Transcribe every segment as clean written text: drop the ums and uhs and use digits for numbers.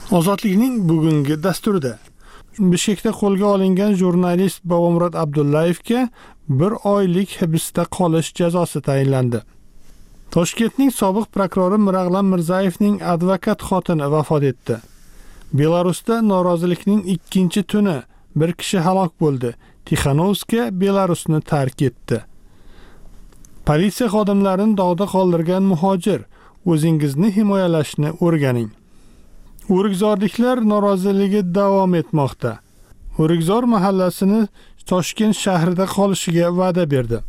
Ozodlikning bugungi dasturida Bishkekda qo'lga olingan jurnalist Bobomurod Abdullayevga 1 oylik hibsda qolish jazosi tayinlandi. Toshkentning sobiq prokurori Mirag'lan Mirzayevning advokat xotini vafot etdi. Belarusda norozilikning 2-tuni bir kishi halok bo'ldi. Tixanovska Belarusni tark etdi. Politsiya xodimlarini dog'da qoldirgan muhojir, o'zingizni himoyalashni o'rganing. O'rikzorliklar noroziligi davom etmoqda. O'rikzor mahallasini Toshkent shahrida qolishiga va'da berdi.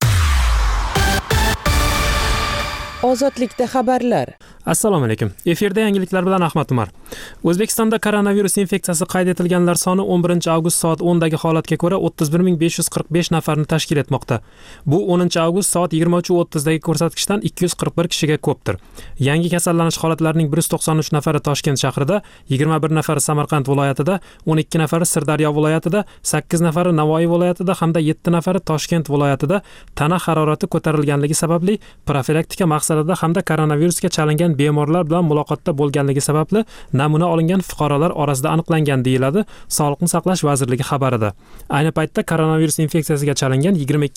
Ozodlikda xabarlar. Assalomu alaykum. Efirda yangiliklar bilan Ahmad Umar. O'zbekistonda koronavirus infeksiyasi qayd etilganlar soni 11-avgust soat 10 dagi holatga ko'ra 31545 nafarni tashkil etmoqda. Bu 10-avgust soat 23:30 dagi ko'rsatkichdan 241 kishiga ko'pdir. Yangi kasallanish holatlarining 193 nafari Toshkent shahrida, 21 nafari Samarqand viloyatida, 12 nafari Sirdaryo viloyatida, 8 nafari Navoiy viloyatida hamda 7 nafari Toshkent viloyatida tana harorati ko'tarilganligi sababli profilaktika maqsadida hamda koronavirusga chalingan bemorlar bilan muloqotda bo'lganligi sababli namuna olingan fuqarolar orasida aniqlangan deyiladi Sog'liqni saqlash vazirligi xabarida. Ayni paytda koronavirus infeksiyasiga chalingan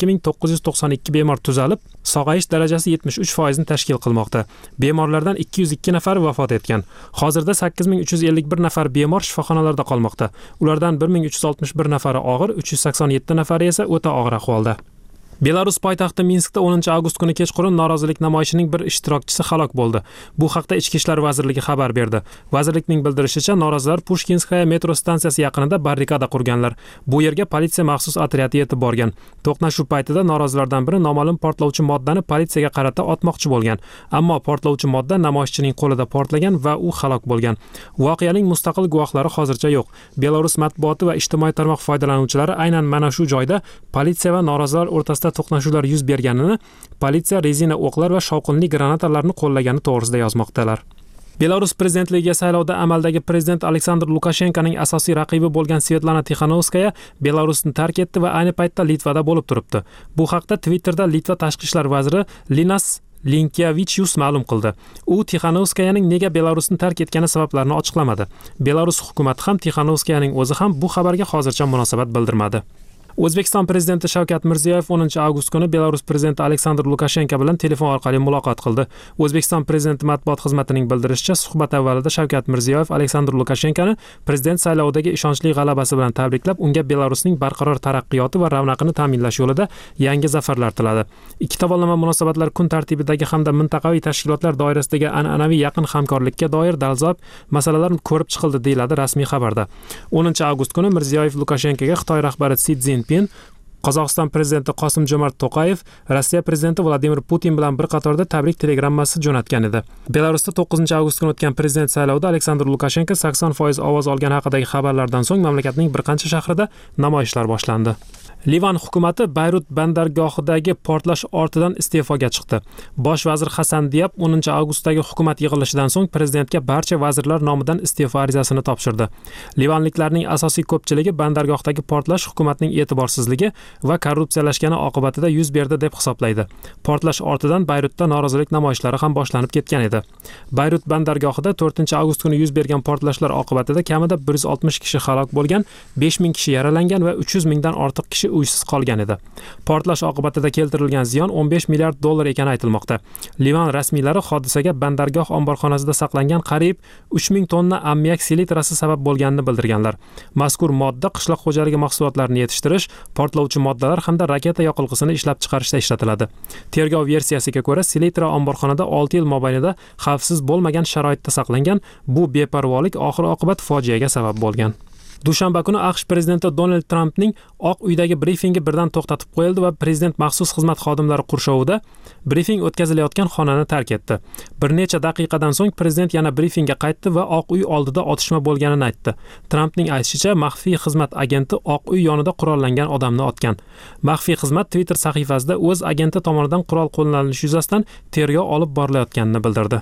22992 bemor tuzalib, sog'ayish darajasi 73% ni tashkil qilmoqda. Bemorlardan 202 nafari vafot etgan. Hozirda 8351 nafar bemor shifoxonalarda qolmoqda. Ulardan 1361 nafari og'ir, 387 nafari esa o'ta og'ir ahvolda. Belarus poytaxti Minskda 10-avgust kuni kechqurun norozilik namoyishining bir ishtirokchisi halok bo'ldi. Bu haqda Ichki ishlar vazirligi xabar berdi. Vazirlikning bildirishicha, norozilar Pushkinskaya metro stansiyasi yaqinida barrikada qurganlar. Bu yerga politsiya maxsus otryadi yetib borgan. To'qnashuv paytida norozilardan biri noma'lum portlovchi moddani politsiyaga qarata otmoqchi bo'lgan. Ammo portlovchi modda namoyishchining qo'lida portlagan va u halok bo'lgan. Voqeaning mustaqil guvohlari hozircha yo'q. Belarus matbuoti va ijtimoiy tarmoq foydalanuvchilari aynan mana shu joyda politsiya va norozilar o'rtasida to'qnashuvlar yuz berganini, politsiya rezina o'qlar va shovqinli granatalarni qo'llagani to'g'risida yozmoqdalar. Belarus prezidentligiga saylovda amaldagi prezident Aleksandr Lukashenkoning asosiy raqibi bo'lgan Svetlana Tixanovskaya Belarusni tark etdi va ayni paytda Litvada bo'lib turibdi. Bu haqda Twitterda Litva tashqi ishlar vaziri Linas Linkevichius ma'lum qildi. U Tixanovskayaning nega Belarusni tark etgani sabablarini ochiqlamadi. Belarus hukumati ham Tixanovskayaning o'zi ham bu xabarga hozircha munosabat bildirmadi. O'zbekiston prezidenti Shavkat Mirziyoyev 10-avgust kuni Belarus prezidenti Aleksandr Lukashenko bilan telefon orqali muloqot qildi. O'zbekiston prezidenti matbuot xizmatining bildirishicha, suhbat avvalida Shavkat Mirziyoyev Aleksandr Lukashenkoni prezident saylovidagi ishonchli g'alabasi bilan tabriklab, unga Belarusning barqaror taraqqiyoti va ravnaqini ta'minlash yo'lida yangi zafarlar tiladi. Ikki tomonlama munosabatlar kun tartibidagi hamda mintaqaviy tashkilotlar doirasidagi an'anaviy yaqin hamkorlikka doir dolzarb masalalar ko'rib chiqildi, deyiladi rasmiy xabarda. 10-avgust kuni Mirziyoyev Lukashenkoga Xitoy rahbari Si Szinpin, Qozog'iston prezidenti Qosim-Jomart To'qayev, Rossiya prezidenti Vladimir Putin bilan bir qatorda tabrik telegrammasi jo'natgan edi. Belarusda 9-avgust kuni o'tgan prezident saylovida Aleksandr Lukashenko 80% ovoz olgani haqidagi xabarlardan so'ng mamlakatning bir qancha shahrida namoyishlar boshlandi. Livan hukumati Bayrut bandargohidagi portlash ortidan iste'foga chiqdi. Bosh vazir Hasan Diab 10-avgustdagi hukumat yig'ilishidan so'ng prezidentga barcha vazirlar nomidan iste'fo arizasini topshirdi. Livanliklarning asosiy ko'pchiligi bandargohdagi portlash hukumatning e'tiborsizligi va korrupsiyalashgani oqibatida yuz berdi deb hisoblaydi. Portlash ortidan Bayrutda norozilik namoyishlari ham boshlanib ketgan edi. Bayrut bandargohida 4-avgust kuni yuz bergan portlashlar oqibatida kamida 160 kishi halok bo'lgan, 5000 kishi yaralangan va 300 mingdan ortiq kishi uysiz qolgan edi. Portlash oqibatida keltirilgan ziyon 15 milliard dollar ekani aytilmoqda. Livan rasmiylari hodisaga bandargoh omborxonasida saqlangan qariyb 3000 tonna ammiak selitrasi sabab bo'lganini bildirganlar. Mazkur modda qishloq xo'jaligi mahsulotlarini yetishtirish, portlovchi moddalar hamda raketa yoqilg'isini ishlab chiqarishda ishlatiladi. Tergov versiyasiga ko'ra, selitra omborxonada 6 yil mobaynida xavfsiz bo'lmagan sharoitda saqlangan. Bu beparvolik oxir-oqibat fojiaga sabab bo'lgan. Dushanba kuni AQSh prezidenti Donald Trampning Oq uydagi brifingi birdan to'xtatib qo'yildi va prezident maxsus xizmat xodimlari qurshovida brifing o'tkazilayotgan xonani tark etdi. Bir necha daqiqadan so'ng prezident yana brifingga qaytdi va Oq uy oldida otishma bo'lganini aytdi. Trampning aytishicha, maxfiy xizmat agenti Oq uy yonida qurollangan odamni otgan. Maxfiy xizmat Twitter sahifasida o'z agenti tomonidan qurol qo'llanilishi yuzasidan tergov olib borilayotganini bildirdi.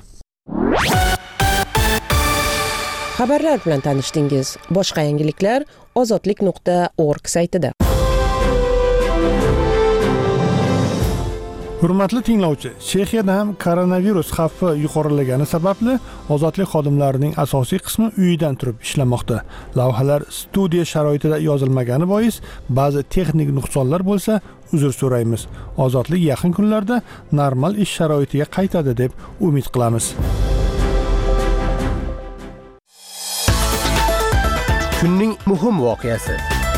Xabarlar bilan tanishdingiz. Boshqa yangiliklar ozodlik.org saytida. Hurmatli tinglovchi, Chexiyada ham koronavirus xavfi yuqorilagani sababli ozodlik xodimlarining asosiy qismi uyidan turib ishlamoqda. Lavhalar studiya sharoitida yozilmagani bois ba'zi texnik nuqsonlar bo'lsa, uzr so'raymiz. Ozodlik yaqin kunlarda normal ish sharoitiga qaytadi deb umid qilamiz. Kunning muhim voqeasi.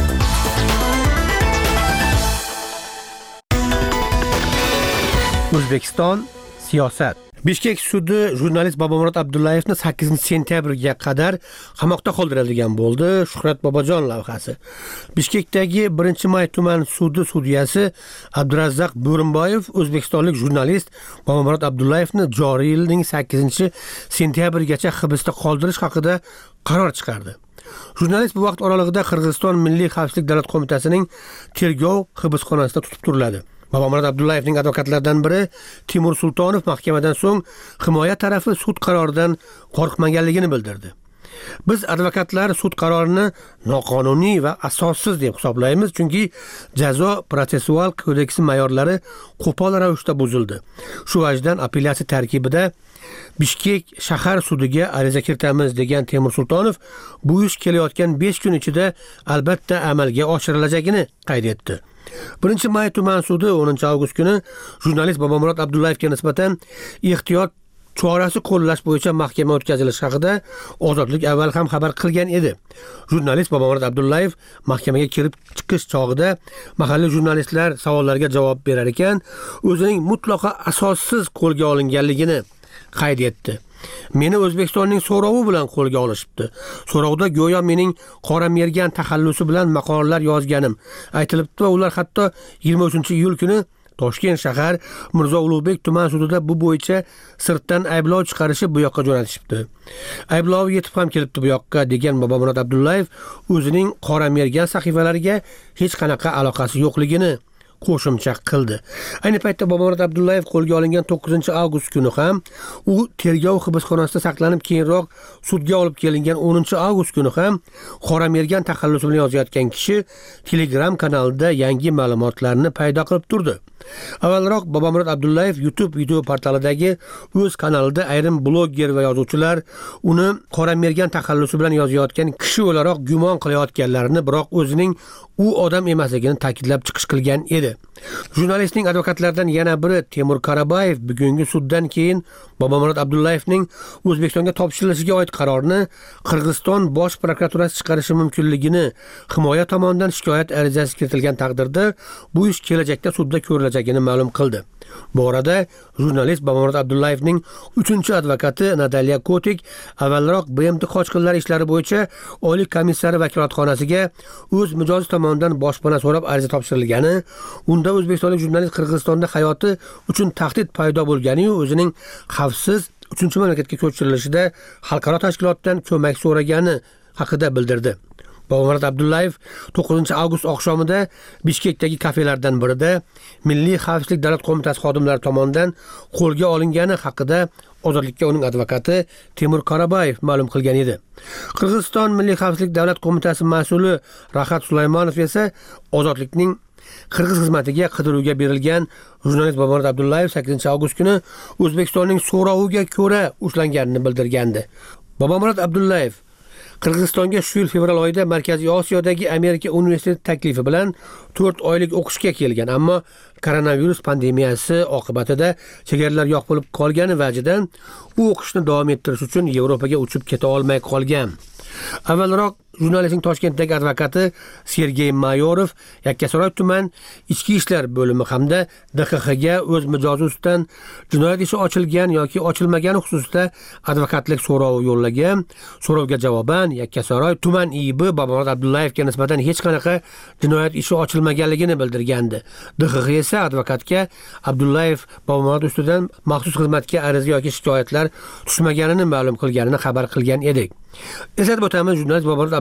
O'zbekiston siyosat. Bishkek sudi jurnalist Bobomurod Abdullayevni 8-sentyabrga qadar qamoqda qoldirilgan bo'ldi. Shuhrat Bobojon lavhasi. Bishkekdagi 1-may tuman sudi sudyasi Abdurazzaq Bo'rinboyev o'zbekistonlik jurnalist Bobomurod Abdullayevni joriy yilning 8-sentyabrgacha hibsda qoldirish haqida qaror chiqardi. Jurnalist bu vaqt oralig'ida Qirg'iziston Milliy xavfsizlik davlat qo'mitasining tergov hibsxonasida tutib turiladi. Bobomurod Abdullayevning advokatlaridan biri Timur Sultonov mahkamadan so'ng himoya tarafi sud qaroridan qo'rqmaganligini bildirdi. Biz advokatlar sud qarorini noqonuniy va asossiz deb hisoblaymiz, chunki jazo protsessual kodeksi mayorlari qo'pol ravishda buzildi. Shu vajdan apellyatsiya tarkibida Bishkek shahar sudiga ariza kiritamiz degan Timur Sultonov bu ish kelayotgan 5 kun ichida albatta amalga oshirilajagini qayd etdi. 1-may tuman sudi 10-avgust kuni jurnalist Bobomurod Abdullayevga nisbatan ehtiyot chorasi qo'llash bo'yicha mahkama o'tkazilishi haqida Ozodlik avval ham xabar qilgan edi. Jurnalist Bobomurod Abdullayev mahkamaga kirib chiqish chog'ida mahalliy jurnalistlar savollariga javob berar ekan, o'zining mutlaqo asossiz qo'lga olinganligini qayd etdi. Meni O'zbekistonning so'rovi bilan qo'lga olishibdi. So'rovda go'yo mening qora mergan taxallusi bilan maqolalar yozganim aytilibdi va ular hatto 23-iyul kuni Toshkent shahar Mirzo Ulug'bek tuman sudida bu bo'yicha sirtdan ayblov chiqarishib bu yoqqa jo'natishibdi. Ayblov yetib ham kelibdi bu yoqqa degan Bobomurod Abdullayev o'zining qora mergan sahifalariga hech qanaqa aloqasi yo'qligini qo'shimcha qildi. Ayni paytda Bobomurod Abdullayev qo'lga olingan 9-avgust kuni ham u tergov hibsxonasida saqlanib, keyinroq sudga olib kelingan 10-avgust kuni ham qora mergan taxallusi bilan yozayotgan kishi Telegram kanalida yangi ma'lumotlarni paydo qilib turdi. Avvalroq Bobomurod Abdullayev YouTube video portalidagi o'z kanalida ayrim blogger va yozuvchilar uni qora mergan taxallusi bilan yozayotgan kishi o'laroq gumon qilayotganlarini, biroq o'zining u odam emasligini ta'kidlab chiqish qilgan edi. Jurnalistning advokatlaridan yana biri Temur Karabayev bugungi suddan keyin Bobomurod Abdullayevning O'zbekistonga topshirilishiga oid qarorni Qirg'iziston bosh prokuraturasi chiqarishi mumkinligini, himoya tomonidan shikoyat arizasi kiritilgan taqdirda bu ish kelajakda sudda ko'rilajagini ma'lum qildi. Bu orada jurnalist Bobomurod Abdullayevning 3-advokati Nadaliya Kotik avvalroq BMT qochqinlar ishlari bo'yicha Oliy komissari vakolatxonasiga o'z mijozi tomonidan boshpana so'rab ariza topshirilgani, unda o'zbekistonlik jurnalist Qirg'izistonda hayoti uchun tahdid paydo bo'lgani-yu o'zining xavfsiz 3-mamlakatga ko'chirilishida xalqaro tashkilotdan ko'mak so'ragani haqida bildirdi. Bobomurod Abdullayev 9-avgust oqshomida Bishkekdagi kafelardan birida Milliy xavfsizlik davlat qo'mitasi xodimlari tomonidan qo'lga olingani haqida Ozodlikka uning advokati Temur Karabayev ma'lum qilgan edi. Qirg'iziston Milliy xavfsizlik davlat qo'mitasi mas'uli Rahat Sulaymonov esa Ozodlikning Qirg'iz xizmatiga qidiruvga berilgan jurnalist Bobomurod Abdullayev 8-avgust kuni O'zbekistonning so'roviga ko'ra ushlanganini bildirgandi. Bobomurod Abdullayev Qirg'izistonga shu yil fevral oyida Markaziy Osiyodagi Amerika universiteti taklifi bilan 4 oylik o'qishga kelgan, ammo koronavirus pandemiyasi oqibatida chegaralar yopilib qolgani vajidan u o'qishni davom ettirish uchun Yevropaga uchib keta olmay qolgan. Avvalroq jurnalistning Toshkentdagi advokati Sergey Mayorov Yakkasaroy tuman ichki ishlar bo'limi hamda DXXga o'z mijozi ustidan jinoyat ishi ochilgan yoki ochilmagani xususida advokatlik so'rovi yo'llagan. So'rovga javoban Yakkasaroy tuman IIB Bobomurod Abdullayevga nisbatan hech qanaqa jinoyat ishi ochilmaganligini bildirgandi. DXX esa advokatga Abdullayev Bobomurod ustidan maxsus xizmatga ariza yoki shikoyatlar tushmaganini ma'lum qilganini xabar qilgan edik. Eslatib o'tamiz, jurnalist Bobomurod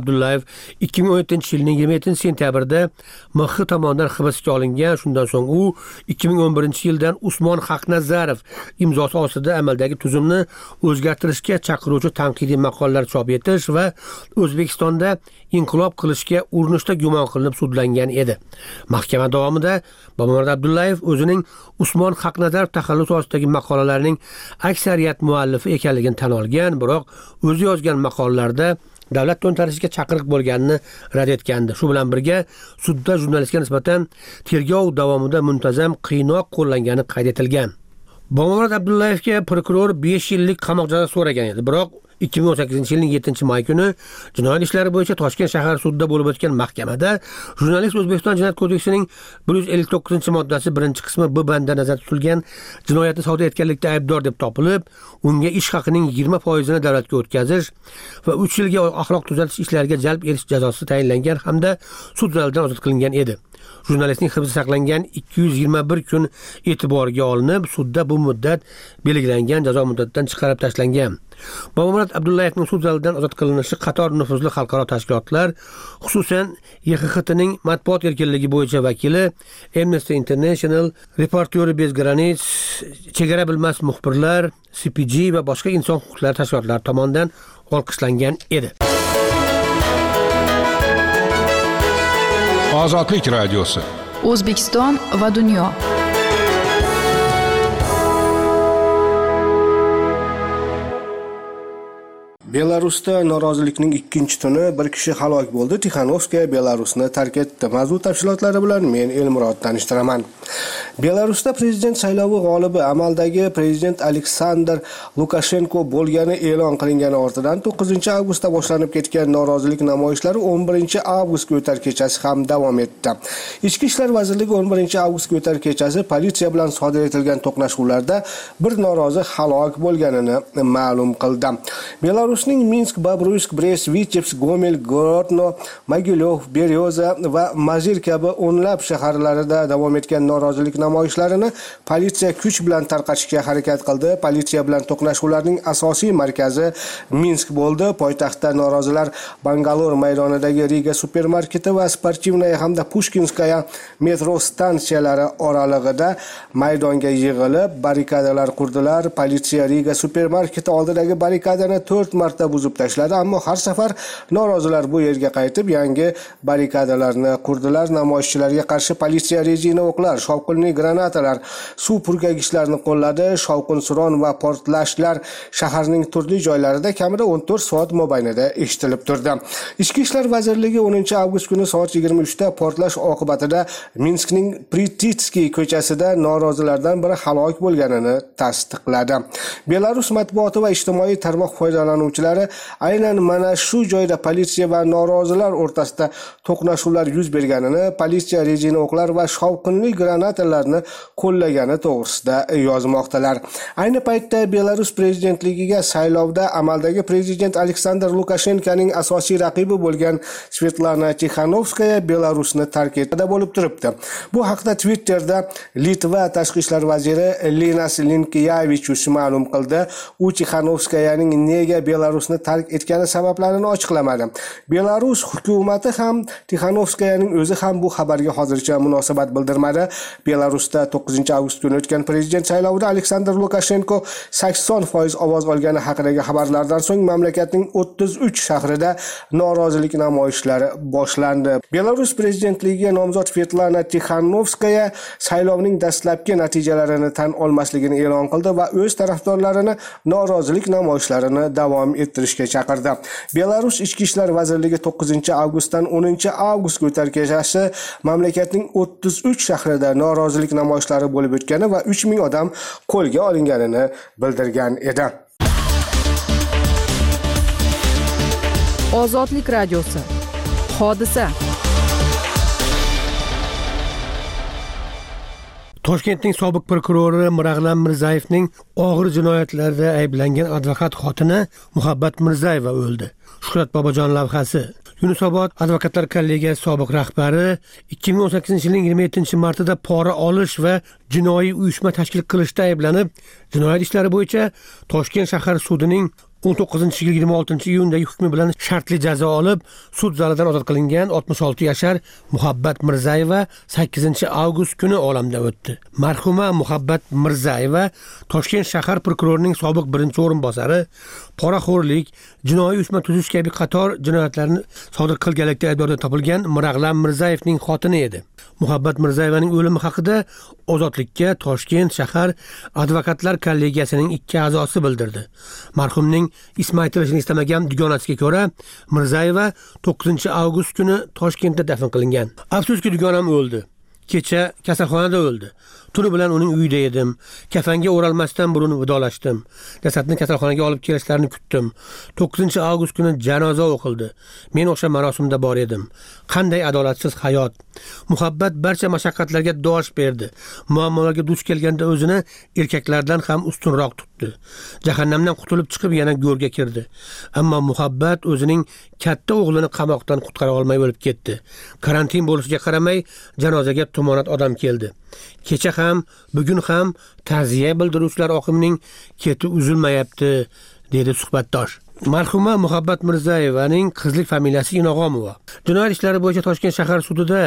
Abdullayev 2017-yilning 27-sentyabrida MX tomonidan hibsga olingan. Shundan so'ng u 2011-yildan Usmon Haqnazarov imzosi ostida amaldagi tuzumni o'zgartirishga chaqiruvchi tanqidiy maqolalar chop etish va O'zbekistonda inqilob qilishga urinishda gumon qilinib sudlangan edi. Mahkama davomida Bobomurod Abdullayev o'zining Usmon Haqnazarov taxallusi ostidagi maqolalarning aksariyat muallifi ekanligini tan olgan, biroq o'zi yozgan maqolalarda davlat to'ntarishiga chaqiriq bo'lganini rad etgandi. Shu bilan birga sudda jurnalistga nisbatan tergov davomida muntazam qiynoq qo'llangani qayd etilgan. Bobomurod Abdullayevga prokuror 5 yillik qamoq jazosi so'ragan edi, biroq 2018-yilning 7-may kuni jinoyat ishlari bo'yicha Toshkent shahar sudida bo'lib o'tgan mahkamada jurnalist O'zbekiston Jinoyat kodeksining 159-moddasi 1-qismi B banda nazarda tutilgan jinoyatni sodir etganlikda aybdor deb topilib, unga ish haqining 20% davlatga o'tkazish va 3 yilga axloq tuzatish ishlariga jalb etish jazosi tayinlangan hamda sud zalidan ozod qilingan edi. Jurnalistning hibsda saqlangan 221 kun e'tiborga olinib, sudda bu muddat belgilangan jazo muddatidan chiqarib tashlangan. Bobomurod Abdullayevning sud zalidan ozod qilinishi qator nufuzli xalqaro tashkilotlar, xususan YXXTning matbuot erkinligi bo'yicha vakili, Amnesty International, Reporters bez granic, chegara bilmas muxbirlar, CPG va boshqa inson huquqlari tashkilotlari tomonidan olqishlangan edi. Ozodlik radiosi. O'zbekiston va dunyo. Belarusda norozilikning 2-tuni bir kishi halok bo'ldi. Tixanovskaya Belarusni tark etdi. Mavzu tafsilotlari bilan men Elmurod tanishtiraman. Belarusda prezident saylovi g'olibi amaldagi prezident Aleksandr Lukashenko bo'lgani e'lon qilingani ortidan 9-avgustda boshlanib ketgan norozilik namoyishlari 11-avgustga o'tar kechasi ham davom etdi. Ichki ishlar vazirligi 11-avgustga o'tar kechasi politsiya bilan sodir etilgan to'qnashuvlarda bir norozi halok bo'lganini ma'lum qildi. Belarusning Minsk, Babruysk, Brest, Vitebsk, Gomel, Grodno, Mogilyov, Beryoza va Mazir kabi o'nlab shaharlarida davom etgan norozilik namoyishlarini politsiya kuch bilan tarqatishga harakat qildi. Politsiya bilan to'qnashuvlarning asosiy markazi Minsk bo'ldi. Poytaxtda norozilar Bangalore maydonidagi Riga supermarketi va Sportivnaya hamda Pushkinskaya metro stansiyalari oralig'ida maydonga yig'ilib, barrikadalar qurdilar. Politsiya Riga supermarketi oldidagi barrikadani 4 marta buzib tashladi, ammo har safar norozilar bu yerga qaytib yangi barrikadalarni qurdilar. Namoyishchilarga qarshi politsiya rezina o'qlar, shovqinli granatalar, suv purkagichlarini qo'lladi. Shovqin-suron va portlashlar shaharning turli joylarida kamida 14 soat mobaynida eshitilib turdi. Ichki ishlar vazirligi 10-avgust kuni soat 23 da portlash oqibatida Minskning Prititskiy ko'chasida norozilardan biri halok bo'lganini tasdiqladi. Belarus matbuoti va ijtimoiy tarmoq foydalanuvchilari aynan mana shu joyda politsiya va norozilar o'rtasida to'qnashuvlar yuz berganini, politsiya rezina o'qlar va shovqinli granatalarni qo'llagani to'g'risida yozmoqdalar. Ayni paytda Belarus prezidentligiga saylovda amaldagi prezident Aleksandr Lukashenkoning asosiy raqibi bo'lgan Svetlana Tixanovskaya Belarusni tark etdi bo'lib turibdi. Bu haqda Twitterda Litva tashqi ishlar vaziri Linas Linkevičius ma'lum qildi. U Tixanovskayaning nega Belarusni tark etgani sabablarini ochiqlamadi. Belarus hukumati ham Tixanovskayaning o'zi ham bu xabarga hozircha munosabat bildirmadi. Belarusda 9-avgust kuni o'tgan prezident saylovida Aleksandr Lukashenko 80% ovoz olgani haqidagi xabarlardan so'ng mamlakatning 33 shahrida norozilik namoyishlari boshlandi. Belarus prezidentligiga nomzod Svetlana Tixanovskaya saylovning dastlabki natijalarini tan olmasligini e'lon qildi va o'z tarafdorlarini norozilik namoyishlarini davom ettirishga chaqirdi. Belarus Ichki ishlar vazirligi 9-avgustdan 10-avgustga o'tar kechasi mamlakatning 33 shahrida norozilik namoyishlari bo'lib o'tgani va 3000 odam qo'lga olinganini bildirgan edi. Ozodlik radiosi. Hodisa. Toshkentning sobiq prokurori Mirag'lan Mirzayevning og'ir jinoyatlarda ayblangan advokat xotini Muhabbat Mirzayeva o'ldi. Shuhrat Bobojon lavhasi. Yunusobod advokatlar kollegiyasi sobiq rahbari 2018-yilning 27-martida pora olish va jinoiy uyushma tashkil qilishda ayblanib, jinoyat ishlari bo'yicha Toshkent shahar sudining 19 yil 26 iyundagi hukmi bilan shartli jazo olib, sud zalidan ozod qilingan 66 yashar Muhabbat Mirzayeva 8 avgust kuni olamdan o'tdi. Marhuma Muhabbat Mirzayeva Toshkent shahar prokurorining sobiq birinchi o'rinbosari, poraxo'rlik, jinoiy uyushma tuzish kabi qator jinoyatlarni sodir qilganlikda aybdor topilgan Mirag'lam Mirzayevning xotini edi. Muhabbat Mirzayevaning o'limi haqida ozodlikka Toshkent shahar advokatlar kollegiyasining 2 a'zosi bildirdi. Marhumning ismi aytilishini istamagan dugonasiga ko'ra, Mirzayeva 9 avgust kuni Toshkentda dafn qilingan. Afsuski dugonam o'ldi. Kecha kasalxonada o'ldi. Tuni bilan uning uyida edim. Kafanga o'ralmasdan burun vidolashdim. Jasadni kasalxonaga olib kelishlarini kutdim. 9 avgust kuni janoza o'qildi. Men o'sha marosimda bor edim. Qanday adolatsiz hayot. Muhabbat barcha mashaqqatlarga dosh berdi. Muammolarga duch kelganda o'zini erkaklardan ham ustunroq tutdi. Jahannamdan qutulib chiqib yana go'rga kirdi. Ammo Muhabbat o'zining katta o'g'lini qamoqdan qutqara olmay o'lib ketdi. Karantin bo'lishiga qaramay janozaga tumonat odam keldi. Kecha ham, bugun ham ta'ziya bildiruvchilar oqimining keti uzilmayapti, dedi suhbatdosh. Marhuma Muhabbat Mirzayevaning qizlik familiyasi Inog'omova. Jinoyat ishlari bo'yicha Toshkent shahar sudida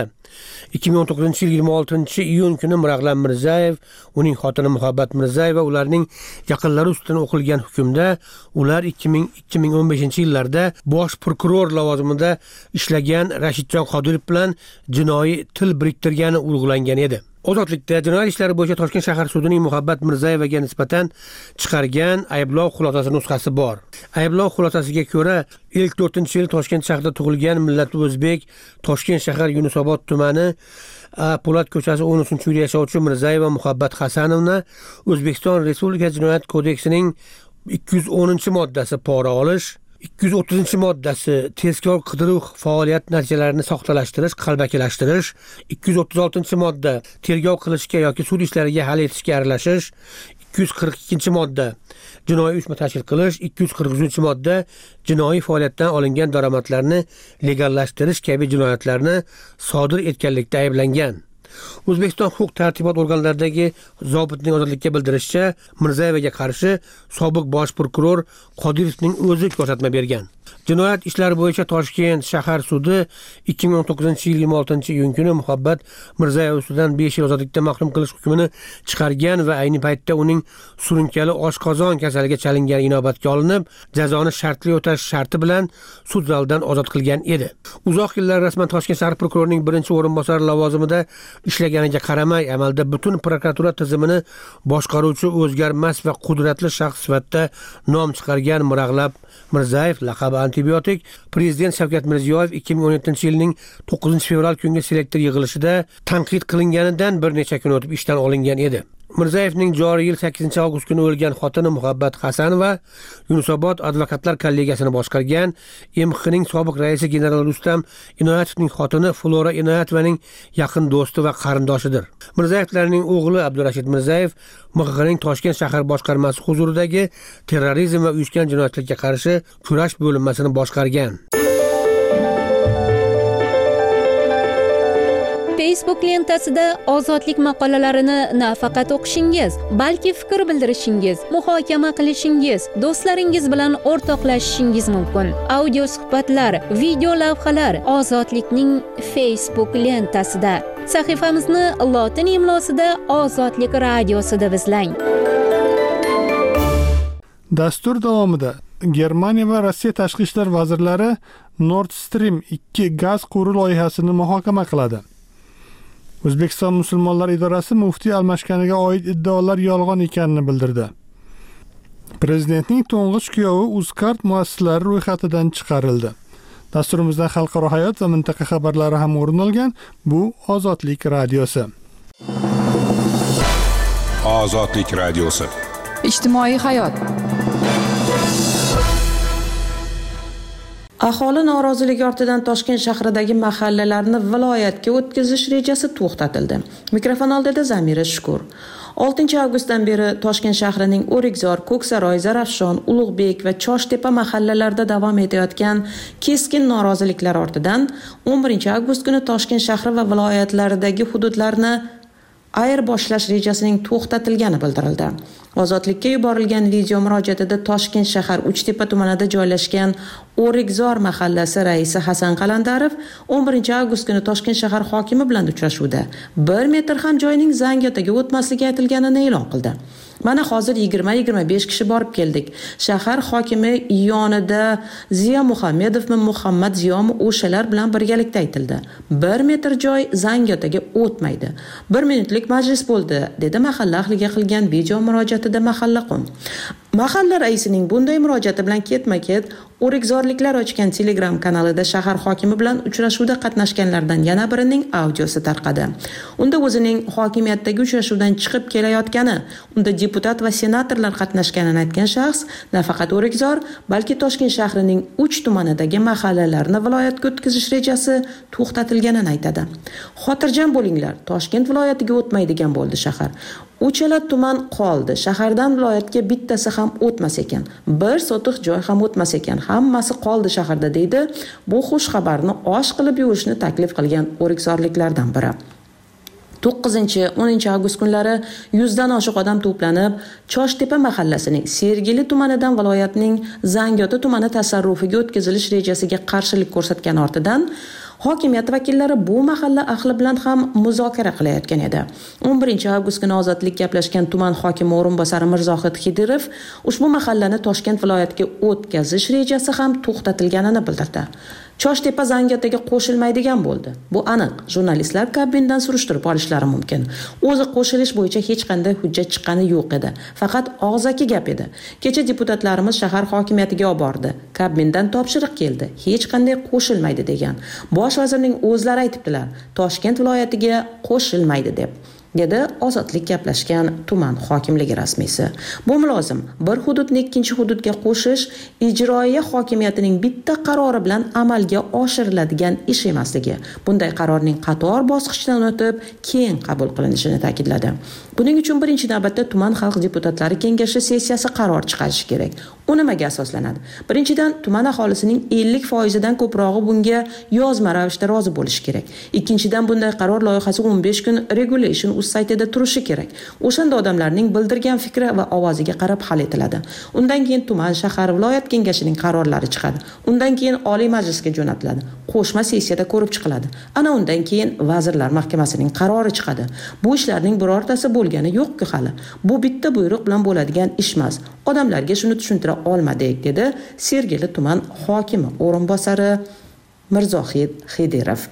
2019 yil 26 iyun kuni Mirag'lam Mirzayev, uning xotini Muhabbat Mirzayeva ularning yaqinlari ustidan o'qilgan hukmda ular 2015 yillarda bosh prokuror lavozimida ishlagan Rashidjon Qodirov bilan jinoiy til biriktirgani ulug'langan edi. Ozodlikda jinoyat ishlari bo'yicha Toshkent shahar sudining Muhabbat Mirzayevaga nisbatan chiqargan ayblov xulosasi nusxasi bor. Ayblov xulosasiga ko'ra, 54-yil Toshkent shahrida tug'ilgan millati o'zbek, Toshkent shahar Yunusobod tumani Po'lat ko'chasi 13-uyda yashovchi Mirzayeva Muhabbat Hasanovna O'zbekiston Respublikasi Jinoyat kodeksining 210-moddasi pora olish, 230-moddasi tezkor qidiruv faoliyat natijalarini soxtalashtirish, qalbakilashtirish, 236-modda tergov qilishga yoki sud ishlariga hal etishga aralashish, 242-modda jinoiy uyushma tashkil qilish, 243-modda jinoiy faoliyatdan olingan daromadlarni legallashtirish kabi jinoyatlarni sodir etganlikda ayblangan. O'zbekiston huquq-tartibot organlaridagi zobitning ozodlikka bildirishicha, Mirzayevaga qarshi sobiq bosh prokuror Qodirovning o'zi ko'rsatma bergan. Jinoyat ishlari bo'yicha Toshkent shahar sudi 2019 yil 26 iyun kuni Muhabbat Mirzayeva ustidan 5 yil ozodlikdan mahrum qilish hukmini chiqargan va ayni paytda uning surunkali oshqozon kasaliga chalingani inobatga olinib, jazoni shartli o'tash sharti bilan sud zalidan ozod qilgan edi. Uzoq yillar rasman Toshkent shahar prokurorining birinchi o'rinbosari lavozimida ishlaganiga qaramay, amalda butun prokuratura tizimini boshqaruvchi o'zgarmas va qudratli shaxs sifatida nom chiqargan Mirag'lam Mirzayev laqabi antibiotik Prezident Shavkat Mirziyoyev 2017-yilning 9-fevral kungi selektor yig'ilishida tanqid qilinganidan bir necha kun o'tib ishdan olingan edi. Mirzayevning joriy yil 8 avgust kuni o'lgan xotini Muhabbat Hasanova Yunusobod advokatlar kollegiyasini boshqargan, MXning sobiq raisi general Rustam Inoyatovning xotini Flora Inoyatovaning yaqin do'sti va qarindoshidir. Mirzayevlarning o'g'li Abdurashid Mirzayev MXning Toshkent shahar boshqarmasi huzuridagi terrorizm va uyushgan jinoyatlarga qarshi kurash bo'linmasini boshqargan. Facebook lentasida ozodlik maqolalarini nafaqat o'qishingiz, balki fikr bildirishingiz, muhokama qilishingiz, do'stlaringiz bilan o'rtoqlashishingiz mumkin. Audio suhbatlar, video lavhalar Ozodlikning Facebook lentasida. Sahifamizni lotin imlosida Ozodlik radiosida izlang. Dastur davomida Germaniya va Rossiya tashqi ishlar vazirlari Nord Stream 2 gaz quvuri loyihasini muhokama qiladi. O'zbekiston musulmonlar idorasi muftiy almashganiga oid iddaolar yolg'on ekanini bildirdi. Prezidentning to'ng'ich kuyovi Uzcard muassisalari ro'yxatidan chiqarildi. Dasturimizda xalqaro hayot va mintaqa xabarlari ham o'rin olgan. Bu Ozodlik radiosi. Ozodlik radiosi. Ijtimoiy hayot. Aholi noroziligi ortidan Toshkent shahridagi mahallalarni viloyatga o'tkazish rejasi to'xtatildi. Mikrofon oldida Zamira Shukur. 6 avgustdan beri Toshkent shahrining O'rikzor, Ko'ksaroy, Zarafshon, Ulug'bek va Choshtepa mahallalarida davom etayotgan keskin noroziliklar ortidan 11 avgust kuni Toshkent shahri va viloyatlaridagi hududlarni ayirboshlash rejasining to'xtatilgani bildirildi. Ozodlikka yuborilgan video murojaatida Toshkent shahar Uchtepa tumanida joylashgan O'rikzor mahallasi raisi Hasan Qalandarov 11 avgust kuni Toshkent shahar hokimi bilan uchrashuvda 1 metr ham joyning Zangiotaga o'tmasligi aytilganini e'lon qildi. Mana hozir 20-25 kishi borib keldik. Shahar hokimi yonida Ziyo Muhammedovmi, Muhammad Ziyomi o'shalar bilan birgalikda aytildi. 1 metr joy Zangiotaga o'tmaydi. 1 minutlik majlis bo'ldi, dedi mahalla ahliga qilgan video murojaatida Mahallaqum. Mahalla raisining bunday murojaati bilan ketma-ket O'rikzorliklar ochgan Telegram kanalida shahar hokimi bilan uchrashuvda qatnashganlardan yana birining audiosi tarqadi. Unda o'zining hokimiyatdagi uchrashuvdan chiqib kelayotgani, unda deputat va senatorlar qatnashganini aytgan shaxs nafaqat O'rikzor, balki Toshkent shahrining 3 tumanidagi mahallalarni viloyatga o'tkazish rejasi to'xtatilganini aytadi. Xotirjam bo'linglar, Toshkent viloyatiga o'tmaydigan bo'ldi shahar. Uchala tuman qoldi. Shahardan viloyatga bittasi ham o'tmas ekan. 1 sotiq joy ham o'tmas ekan. Hammasi qoldi shaharda, deydi. Bu xush xabarni osh qilib yurishni taklif qilgan o'rikzorliklardan biri. 9-10 avgust kunlari 100 dan oshiq odam to'planib, Choshtepa mahallasining Sergeli tumanidan viloyatning Zangiota tumani tasarrufiga o'tkazilish rejasiga qarshilik ko'rsatgan ortidan hokimiyat vakillari bu mahalla ahli bilan ham muzokara qilayotgan edi. 11 avgust kuni Ozodlik gaplashgan tuman hokimi o'rinbosari Mirzohid Xidirov ushbu mahallani Toshkent viloyatiga o'tkazish rejasi ham to'xtatilganini bildirdi. Choshtepa Zangiotaga qo'shilmaydigan bo'ldi. Bu aniq. Jurnalistlar Kabmindan surishtirib olishlari mumkin. O'zi qo'shilish bo'yicha hech qanday hujjat chiqqani yo'q edi. Faqat og'zaki gap edi. Kecha deputatlarimiz shahar hokimiyatiga olib bordi. Kabmindan topshiriq keldi. Hech qanday qo'shilmaydi degan. Bosh vazirning o'zlari aytibdilar, Toshkent viloyatiga qo'shilmaydi deb. dedi Ozodlik gaplashgan tuman hokimligi rasmiysi. Bu mulozim bir hududni ikkinchi hududga qo'shish ijroiya hokimiyatining bitta qarori bilan amalga oshiriladigan ish emasligi. Bunday qarorning qator bosqichdan o'tib keyin qabul qilinishini ta'kidladi. Buning uchun birinchi navbatda tuman xalq deputatlari kengashi sessiyasi qaror chiqarishi kerak. U nimaga asoslanadi? Birinchidan, tuman aholisining 50% dan ko'prog'i bunga yozma ravishda rozi bo'lishi kerak. Ikkinchidan, bunday qaror loyihasi 15 kun regulation saytida turishi kerak. O'shanda odamlarning bildirgan fikri va ovoziga qarab hal etiladi. Undan keyin tuman, shahar, viloyat kengashining qarorlari chiqadi. Undan keyin Oliy Majlisga jo'natiladi. Qo'shma sessiyada ko'rib chiqiladi. Ana undan keyin Vazirlar Mahkamasining qarori chiqadi. Bu ishlarning birortasi bo'lgani yo'q-ku hali. Bu bitta buyruq bilan bo'ladigan ish emas. Odamlarga shuni tushuntira olmadik, dedi Sergeli tuman hokimi o'rinbosari Mirzohid Xidirov.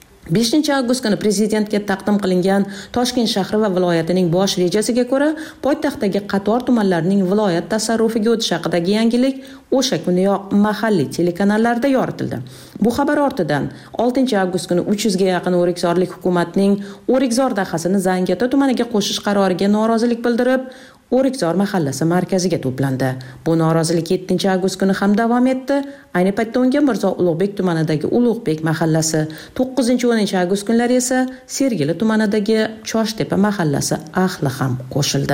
5 avgust kuni prezidentga taqdim qilingan Toshkent shahri va viloyatining bosh rejasiga ko'ra, poytaxtdagi qator tumanlarning viloyat tasarrufiga o'tishi haqidagi yangilik o'sha kuniyoq mahalliy telekanallarda yoritildi. Bu xabar ortidan 6 avgust kuni 300 ga yaqin o'rikzorlik hukumatning O'rikzor dahasini Zangiota tumaniga qo'shish qaroriga norozilik bildirib, O'rikzor mahallasi markaziga to'plandi. Bu norozilik 7 avgust kuni ham davom etdi. Ayni paytda unga Mirzo Ulug'bek tumanidagi Ulug'bek mahallasi, 9-10 avgust kunlari esa Sergeli tumanidagi Choshtepa mahallasi ahli ham qo'shildi.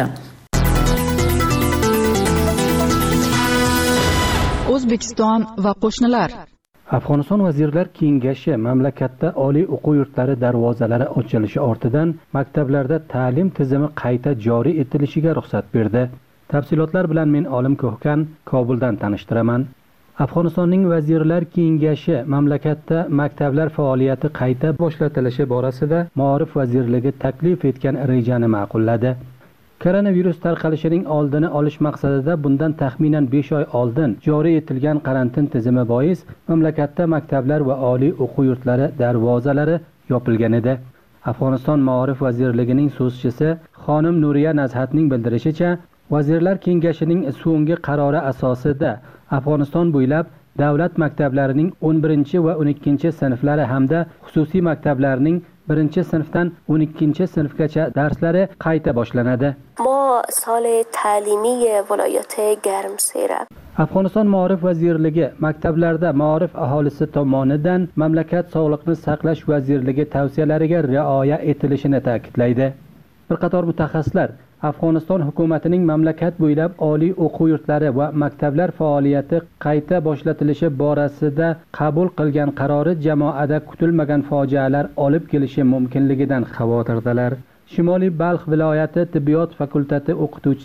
O'zbekiston va qo'shnilar. Afg'oniston Vazirlar Kengashi mamlakatda oliy o'quv yurtlari darvozalari ochilishi ortidan maktablarda ta'lim tizimi qayta joriy etilishiga ruxsat berdi. Tafsilotlar bilan men Olim Ko'hkan Kobuldan tanishtiraman. Afg'onistonning Vazirlar Kengashi mamlakatda maktablar faoliyati qayta boshlatilishi borasida Ma'rif vazirligi taklif etgan rejani ma'qulladi. Koronavirus tarqalishining oldini olish maqsadida bundan taxminan 5 oy oldin joriy etilgan karantin tizimi bois mamlakatda maktablar va oliy o'quv yurtlari darvozalari yopilgan edi. Afg'oniston Ma'rif vazirligining so'zchisi xonim Nuriya Nazhatning bildirishicha, Vazirlar Kengashining so'nggi qarori asosida Afg'oniston bo'ylab davlat maktablarining 11 va 12 sinflari hamda xususiy maktablarning 1-sinfdan 12-sinfgacha darslari qayta boshlanadi. ما سال تعلیمی ولایت گرمسیر. Afg'oniston Ma'rif vazirligi maktablarda ma'rif aholisi tomonidan mamlakat Sog'liqni saqlash vazirligi tavsiyalariga rioya etilishini ta'kidlaydi. Bir qator mutaxassislar Afg'oniston hukumatining mamlakat bo'ylab oliy o'quv yurtlari va maktablar faoliyati qayta boshlatilishi borasida qabul qilgan qarori jamoada kutilmagan fojialar olib kelishi mumkinligidan xavotirdalar. Shimoliy Balx viloyati tibbiyot fakulteti o'qituvchisi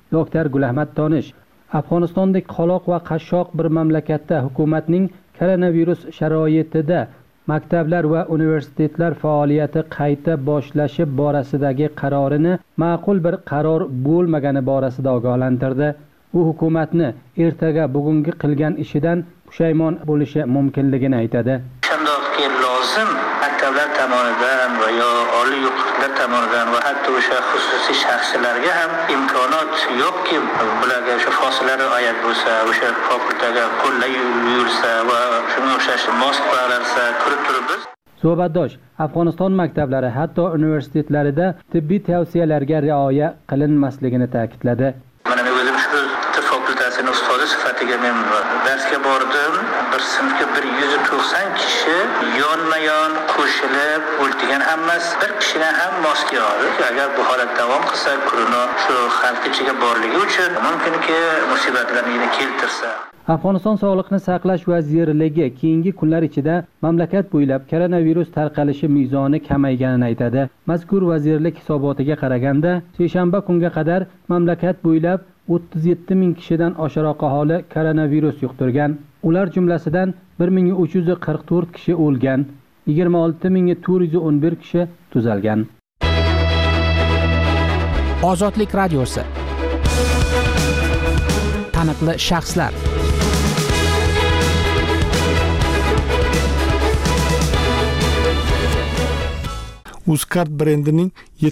Dr. Gulahmat Donish. Afg'onistondek qoloq va qashshoq bir mamlakatda hukumatning koronavirus sharoitida maktablar va universitetlar faoliyati qayta boshlashi borasidagi qarorini ma'qul bir qaror bo'lmagani borasida ogohlantirdi. U hukumatni ertaga bugungi qilgan ishidan pushaymon bo'lishi mumkinligini aytadi. Shundoqki lozim maktablar tomonidan va yo oliy o'qituvchilar tomonidan va hatto o'sha xususiy shaxslarga ham imkoniyat yo'qki, bularga o'sha fosilaga rioya bo'lsa, o'sha fakultaga qo'llay yursa va shunga o'xshash moskvalarsa ko'rib turibmiz. Suhbatdosh Afg'oniston maktablari hatto universitetlarida tibbiy tavsiyalarga rioya qilinmasligini ta'kidladi. Mana men o'zim shu tibb fakültəsinin ustozi sifatiga men darsga bordim. Bir sinfga 190 kishi yonma-yon qo'shilib o'ldigan, hammasi bir kishidan ham maska oldi. Agar bu holat davom qilsa, korona shu xalq ichiga borligi uchun mumkinki musibatlarni keltirsa. Afg'oniston Sog'liqni saqlash vazirligi keyingi kunlar ichida mamlakat bo'ylab koronavirus tarqalishi mezoni kamayganini aytadi. Mazkur vazirlik hisobotiga qaraganda, seshanba kunga qadar mamlakat bo'ylab 37 ming kishidan oshiqroq aholi koronavirus yuqtirgan. Ular jumlasidan 1344 kishi o'lgan, 26411 kishi tuzalgan. Ozodlik radiosi. Taniqli shaxslar. Uzcard brendining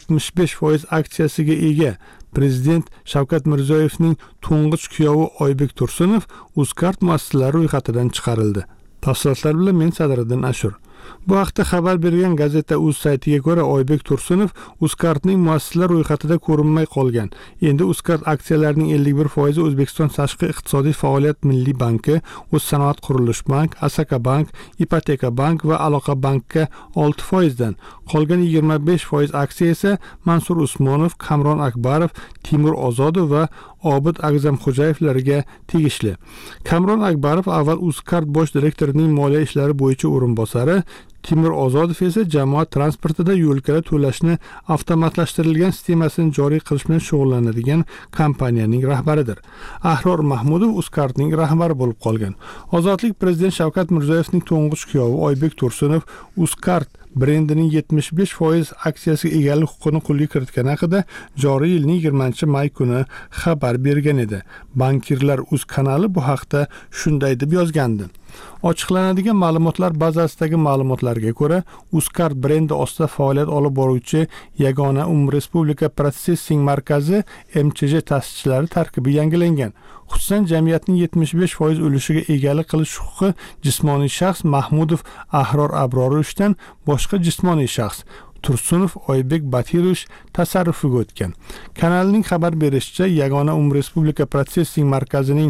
75% aksiyasiga ega Prezident Shavkat Mirziyoyevning to'ng'ich kuyovi Oybek Tursunov Uzcard muassasalari ro'yxatidan chiqarildi. Tafsilotlar bilan men Sadriddin Ashur. Bu haqda xabar bergan gazeta Uz saytiga ko'ra, Oybek Tursunov Uzcardning muassasalar ro'yxatida ko'rinmay qolgan. Endi Uzcard aksiyalarining 51% O'zbekiston Tashqi iqtisodiy faoliyat milliy banki, O'zsanoat qurilish bank, Asaka bank, Ipoteka bank va Aloqa bankka 6% dan, qolgan 25% aksiya esa Mansur Usmonov, Kamron Akbarov, Timur Ozodov va Obid Agzamxo'jayevlarga tegishli. Kamron Akbarov avval Uzcard bosh direktorining moliya ishlari bo'yicha o'rinbosari, Timur Ozodov esa jamoat transportida yo'lkara to'lashni avtomatlashtirilgan sistemasini joriy qilish bilan shug'ullanadigan kompaniyaning rahbaridir. Ahror Mahmudov Uzcardning rahbari bo'lib qolgan. Ozodlik prezident Shavkat Mirziyoyevning to'ng'ich kuyovi Oybek Tursunov Uzcard brendining 75% aksiyasiga egalik huquqini qo'lga kiritgani haqida joriy yilning 20-may kuni xabar bergan edi. Bankirlar Uz kanali bu haqda shunday deb yozgandi. Ochiqlanadigan ma'lumotlar bazasidagi ma'lumotlarga ko'ra, Uzcard brendi ostida faoliyat olib boruvchi yagona umumrespublika protsessing markazi MCJ ta'sischilari tarkibi yangilangan. Xususan, jamiyatning 75% ulušiga egalik qilish huquqi jismoniy shaxs Mahmudov Ahror Abrorovичdan boshqa jismoniy shaxs Tursunov Oybek Batirovich tasarrufiga o'tgan. Kanalning xabar berishicha, yagona umumrespublika protsessing markazining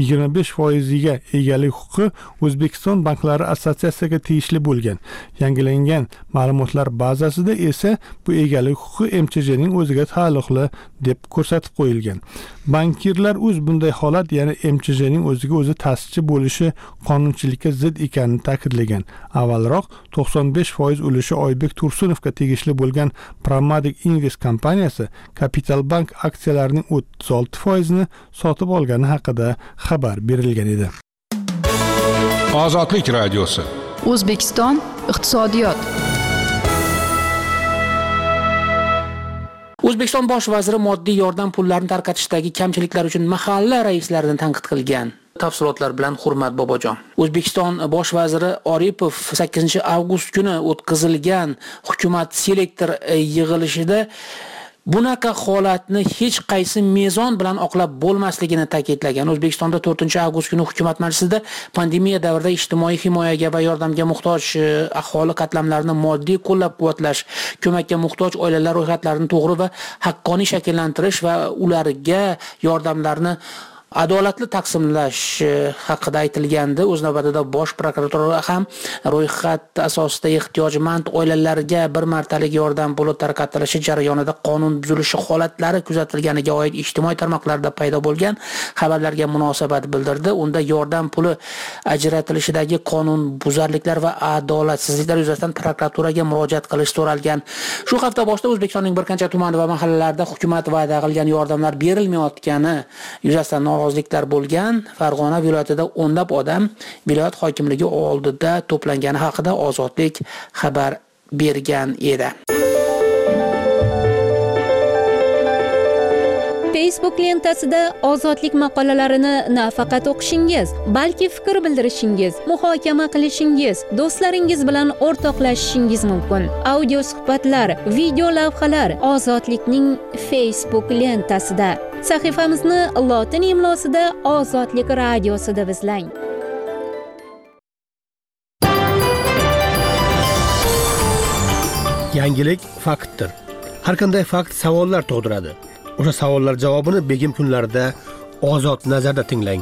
25%ga egalik huquqi O'zbekiston banklari assotsiatsiyasiga tegishli bo'lgan. Yangilangan ma'lumotlar bazasida esa bu egalik huquqi MCJning o'ziga taalluqli deb ko'rsatib qo'yilgan. Bankirlar Uz bunday holat, ya'ni MCJning o'ziga o'zi ta'sischi bo'lishi qonunchilikka zid ekanini ta'kidlagan. Avvalroq 95% ulushi Oybek Tursunovga tegishli bo'lgan Pramatic Invest kompaniyasi Capital Bank aksiyalarining 36%ni sotib olgani haqida xabar berilgan edi. Ozodlik radiosi. O'zbekiston iqtisodiyot. O'zbekiston bosh vaziri moddiy yordam pullarini tarqatishdagi kamchiliklar uchun mahalla raislarini tanqid qilgan. Tafsilotlar bilan Hurmat Bobojon. O'zbekiston bosh vaziri Oripov 8-avgust kuni o'tkazilgan hukumat selektor yig'ilishida bunaqa holatni hech qaysi mezon bilan oqlab bo'lmasligini ta'kidlagan. O'zbekistonda 4-avgust kuni hukumat majlisida pandemiya davrida ijtimoiy himoyaga va yordamga muhtoj aholi qatlamlarini moddiy qo'llab-quvvatlash, ko'makka muhtoj oilalar ro'yxatlarini to'g'ri va haqqoniy shakllantirish va ularga yordamlarni adolatli taqsimlash haqida aytilgandi. O'z navbatida bosh prokuratura ham ro'yxat asosida ehtiyojmand oilalarga bir martalik yordam puli tarqatilishi jarayonida qonun buzilishi holatlari kuzatilganiga oid ijtimoiy tarmoqlarda paydo bo'lgan xabarlarga munosabat bildirdi. Unda yordam puli ajratilishidagi qonun buzarliklar va adolatsizliklar yuzasidan prokuraturaga murojaat qilish so'ralgan. Shu hafta boshida O'zbekistonning bir qancha tuman va mahallalarida hukumat va'da qilgan yordamlar berilmayotgani yuzasidan noroziliklar bo'lgan. Farg'ona viloyatida o'nlab odam viloyat hokimligi oldida to'plangani haqida Ozodlik xabar bergan edi. Facebook lentasida Ozodlik maqolalarini nafaqat o'qishingiz, balki fikr bildirishingiz, muhokama qilishingiz, do'stlaringiz bilan o'rtoqlashishingiz mumkin. Audio suhbatlar, video lavhalar Ozodlikning Facebook lentasida. Sahifamizni lotin imlosida Ozodlik radiosida izlang. Yangilik faktdir. Har qanday fakt savollar tug'diradi. O'sha savollar javobini begim kunlarida Ozod nazarda tinglang.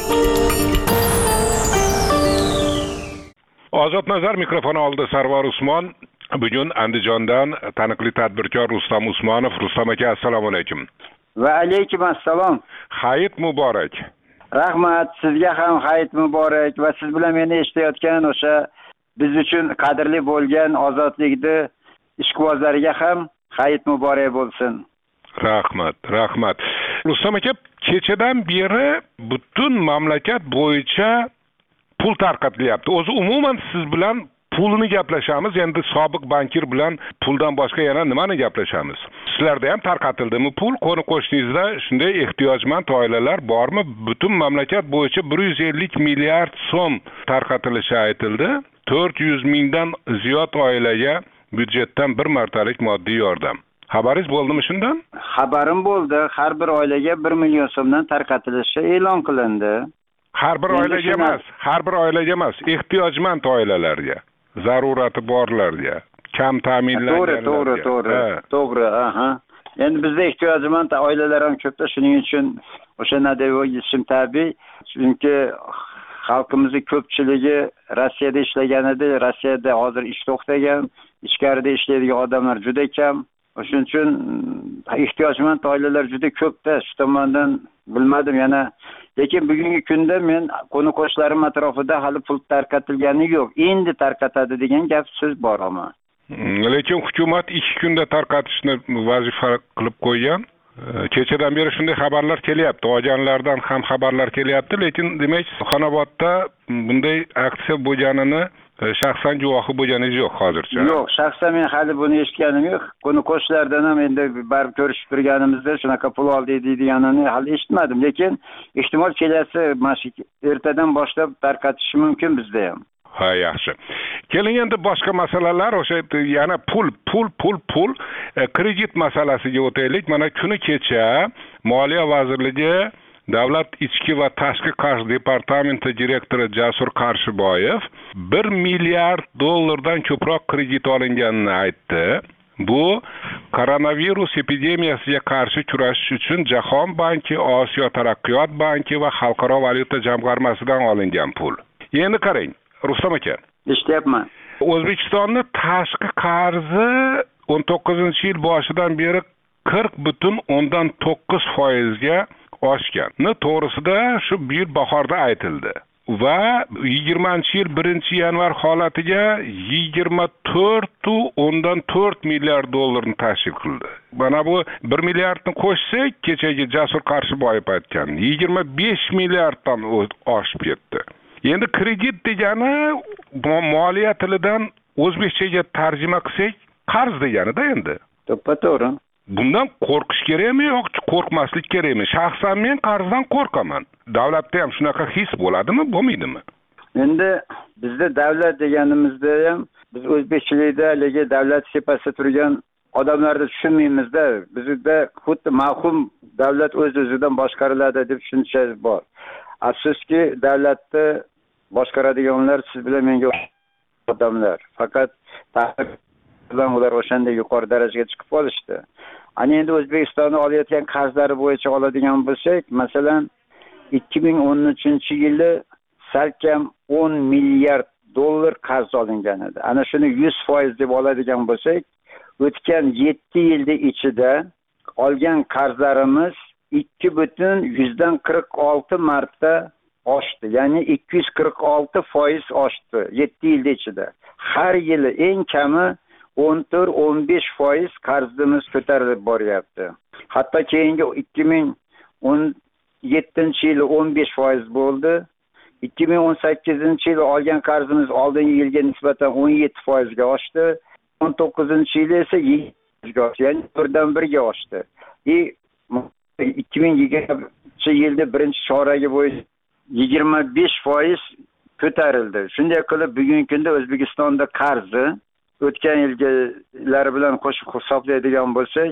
Ozod nazar mikrofoni oldida Sarvar Usmon. Bugun Andijondan taniqli tadbirkor Rustam Usmonov. Rustam aka, assalomu alaykum. Va alaykum assalom. Hayit muborak. Rahmat, sizga ham hayit muborak va siz bilan meni eshitayotgan o'sha biz uchun qadrli bo'lgan ozodlikni ishqibozlariga ham hayit muborak bo'lsin. Rahmat. Rustam aka, kechadan beri butun mamlakat bo'yicha pul tarqatilyapti. O'zi umuman siz bilan pulni gaplashamiz. Endi sobiq bankir bilan puldan boshqa yana nimani gaplashamiz? Sizlarda ham tarqatildimi pul? Qo'ni-qo'shningizda shunday ehtiyojmand oilalar bormi? Butun mamlakat bo'yicha 150 milliard so'm tarqatilishi aytildi. 400 mingdan ziyod oilaga byudjetdan bir martalik moddiy yordam. Xabaringiz bo'ldimi shundan? Xabarim bo'ldi. Har bir oilaga 1 million so'mdan tarqatilishi e'lon qilindi. Har bir oilaga emas, ehtiyojmand oilalarga, zarurati borlarga, kam ta'minlanganlarga. To'g'ri, aha. Endi bizda ehtiyojmand oilalar ham ko'pda, shuning uchun o'sha nadevishim tabiiy. Chunki xalqimizning ko'pchiligi Rossiyada ishlagan edi. Rossiyada hozir ish to'xtagan, ichkarida ishlaydigan odamlar juda kam. Shuning uchun ehtiyojmand oilalar juda ko'pda. Shu tomondan bilmadim yana. Lekin bugungi kunda men qo'ni-qo'shnilarim atrofida hali pul tarqatilgani yo'q. Endi tarqatadi degan gap so'z bor ama. Lekin hukumat 2 kunda tarqatishni vazifa qilib qo'ygan. Kechadan beri shunday xabarlar kelyapti. Ojanlardan ham xabarlar kelyapti, lekin demak, Xonobodda bunday aksiya bo'lganini shaxsan guvohi bo'lganingiz yo'q hozircha. Yo'q, shaxsan men hali buni eshitganim yo'q. Qo'ni-qo'shnilardan ham endi barib ko'rishib turganimizda shunaqa pul oldik deydiganini hali eshitmadim, lekin ehtimol kelasi ertadan boshlab tarqatishi mumkin bizda ham. Ha, yaxshi. Keling endi boshqa masalalar, o'sha yana pul, kredit masalasiga o'taylik. Mana kuni kecha Moliya vazirligi Davlat ichki va tashqi qarz departamenti direktori Jasur Qarshiboyev 1 milliard dollardan ko'proq kredit olinganini aytdi. Bu koronavirus epidemiyasiga qarshi kurashish uchun Jahon banki, Osiyo taraqqiyot banki va Xalqaro valyuta jamg'armasidan olingan pul. Endi qarang, Rustam aka. Eshityapman. O'zbekistonning tashqi qarzi 19-yil boshidan beri 40.9% ga oshgan. To'g'risida shu yil bahorda aytildi. Va 20-yil 1-yanvar holatiga 24.4 milliard dollarni tashkil qildi. Mana bu 1 milliardni qo'shsak, kechagi Jasur Qarshiboyev aytgan 25 milliarddan oshib ketdi. Endi kredit degani moliya tilidan o'zbekchaga tarjima qilsak, qarz degani-da endi. To'g'ri. Bundan qo'rqish kerakmi yoki qo'rqmaslik kerakmi? Shaxsan men qarzdan qo'rqaman. Davlatda ham shunaqa his bo'ladimi, bo'lmaydimi? Endi bizda davlat deganimizda ham biz o'zbekchilikda haligi davlat tepasida turgan odamlarni tushunmaymizda. Bizda xuddi mavhum davlat o'z-o'zidan boshqariladi deb tushuncha bor. Afsuski davlatni boshqaradiganlar siz bilan menga odamlar. Faqat bilan ular o'shanda yuqori darajaga chiqib qolishdi. Ana endi O'zbekistonning olayotgan qarzlari bo'yicha oladigan bo'lsak, masalan, 2013-yili salkam 10 milliard dollar qarz olingan edi. Ana shuni 100% deb oladigan bo'lsak, o'tgan 7 yilda ichida olgan qarzlarimiz 2,46 marta oshdi. Ya'ni 246% oshdi 7 yilda ichida. Har yili eng kami 14-15% qarzimiz ko'tarilib boryapti. Hatto keyingi 2017-yili 15% bo'ldi. 2018-yili olgan qarzimiz oldingi yilga nisbatan 17% ga oshdi. 19-yili esa 7% ga oshdi. Ya'ni 1/1 ga oshdi. 2020-yilda birinchi choragi bo'yicha 25% ko'tarildi. Shunday qilib bugungi kunda O'zbekistonda qarzi o'tgan yilgilar bilan qo'shib hisoblaydigan bo'lsak,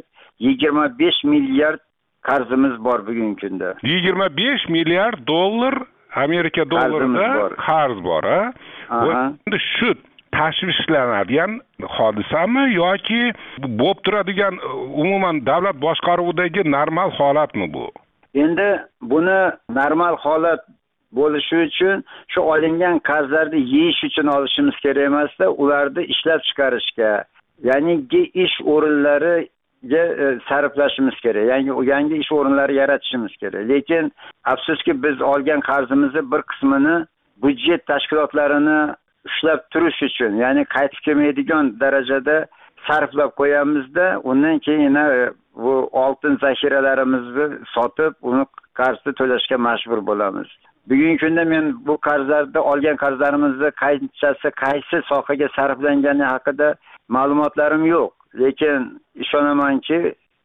25 milliard qarzimiz bor bugungi kunda. 25 milliard dollar Amerika dollarida qarz bor, ha? Endi shu tashvishlanadigan hodisami yoki bo'lib turadigan umuman davlat boshqaruvidagi normal holatmi bu? Endi buni normal holat bo'lishi uchun shu olingan qarzlarni yeyish uchun olishimiz kerak emasda, ularni ishlab chiqarishga, ya'ni ish o'rinlariga sarflashimiz kerak. Yangi ish o'rinlari yaratishimiz kerak. Lekin afsuski biz olgan qarzimizni bir qismini budjet tashkilotlarini ushlab turish uchun, ya'ni qaytib kelmaydigan darajada sarflab qo'yamizda, undan keyin bu oltin zaxiralarimizni sotib, uni qarzni to'lashga majbur bo'lamiz. Bugungi kunda men bu qarzlarda olgan qarzlarimizni qanchasi qaysi sohaga sarflangani haqida ma'lumotlarim yo'q. Lekin ishonamanki,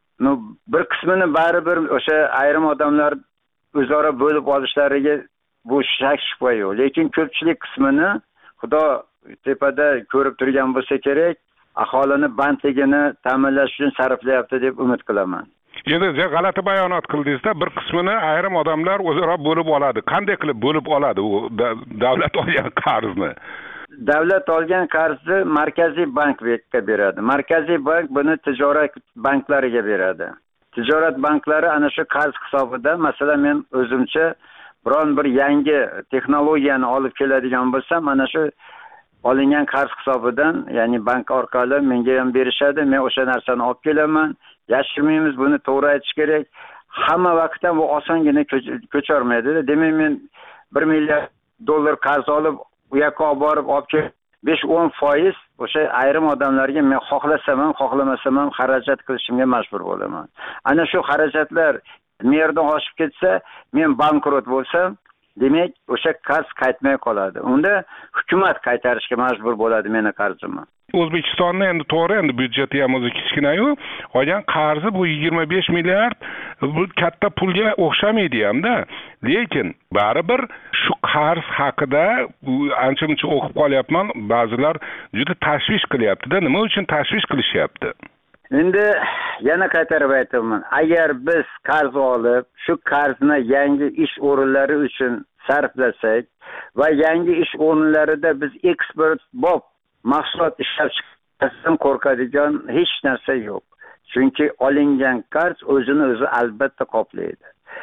bir qismini baribir o'sha ayrim odamlar o'zaro bo'lib olishlariga bu shak shubha yo'q. Lekin ko'pchilik qismini Xudo tepada ko'rib turgan bo'lsa kerak, aholini bandligini ta'minlash uchun sarflayapti deb umid qilaman. Endi g'alati bayonot qildingizda, bir qismini ayrim odamlar o'zaro bo'lib oladi. Qanday qilib bo'lib oladi u davlat olgan qarzni? Davlat olgan qarzni Markaziy bankga beradi. Markaziy bank buni tijorat banklariga beradi. Tijorat banklari ana shu qarz hisobidan, masalan, men o'zimcha biron bir yangi texnologiyani olib keladigan bo'lsam, mana shu olingan qarz hisobidan, ya'ni bank orqali menga ham berishadi. Men o'sha narsani olib kelaman. Yashirmaymiz, buni to'g'ri aytish kerak. Hamma vaqtda bu osongina ko'charmaydi. Demak, men 1 milliard dollar qarz olib, u yoqqa olib kelib 5-10% o'sha ayrim odamlarga men xohlasam ham, xohlamasam ham xarajat qilishimga majbur bo'laman. Ana shu xarajatlar me'yordan oshib ketsa, men bankrot bo'lsam, demak, o'sha qarz qaytmay qoladi. Unda hukumat qaytarishga majbur bo'ladi meni qarzimni. O'zbekistonning endi to'g'ri, endi byudjeti ham o'zi kichkina-yu, olgan qarzi bu 25 milliard bu katta pulga o'xshamaydi hamda. Lekin baribir shu qarz haqida ancha-muncha o'qib qolyapman, ba'zilar juda tashvish qilyapti-da. Nima uchun tashvish qilishyapti? Endi yana qaytarib aytaman, agar biz qarz olib, shu qarzni yangi ish o'rinlari uchun sarflasak va yangi ish o'rinlarida biz eksport bob mahsulot ishlab chiqarishdan qo'rqadigan hech narsa yo'q. Chunki olingan qarz o'zini o'zi albatta qoplaydi.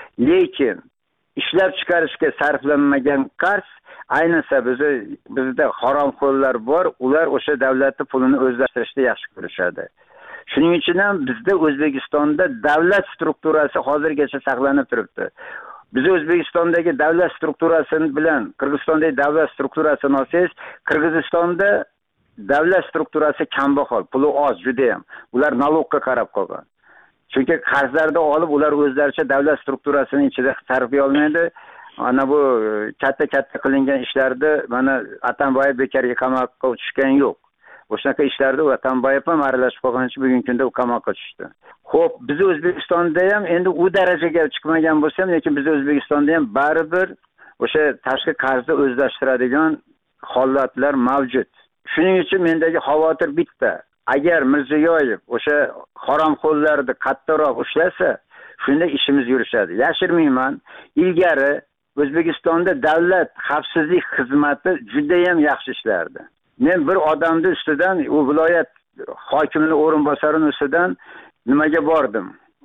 Lekin ishlab chiqarishga sarflanmagan qarz, ayniqsa bizda haromxo'rlar bor, ular o'sha davlatning pulini o'zlashtirishni yaxshi ko'rishadi. Shuning uchun ham bizda O'zbekistonda davlat strukturasi hozirgacha saqlanib turibdi. Biz O'zbekistondagi davlat strukturasi bilan Qirg'izistondagi davlat strukturasini olsangiz, Qirg'izistonda davlat strukturasi kambag'al, puli oz juda ham. Ular nalogga qarab qolgan. Chunki qarzlarda olib, ular o'zlaricha davlat strukturasining ichida sarflay olmaydi. Ana bu katta qilingan ishlarda mana Atambayev bekarga qamoqqa tushgan yo'q. O'shanaqa ishlarda Atambayev ham aralashib qolgan uchun bugungi kunda u qamoqqa tushdi. Xo'p, biz O'zbekistonda ham endi u darajaga chiqmagan bo'lsa-ham, lekin biz O'zbekistonda ham baribir o'sha tashqi qarzni o'zlashtiradigan holatlar mavjud. Shuning uchun mendagi xavotir bitta. Agar Mirziyoyev o'sha haromxo'rlarni qattiqroq ushlasa, shunda ishimiz yurishadi. Yashirmayman, ilgari O'zbekistonda davlat xavfsizlik xizmati juda ham yaxshi ishlardi. Men bir odamning ustidan, u viloyat hokimining o'rinbosarining ustidan nimaga bordim?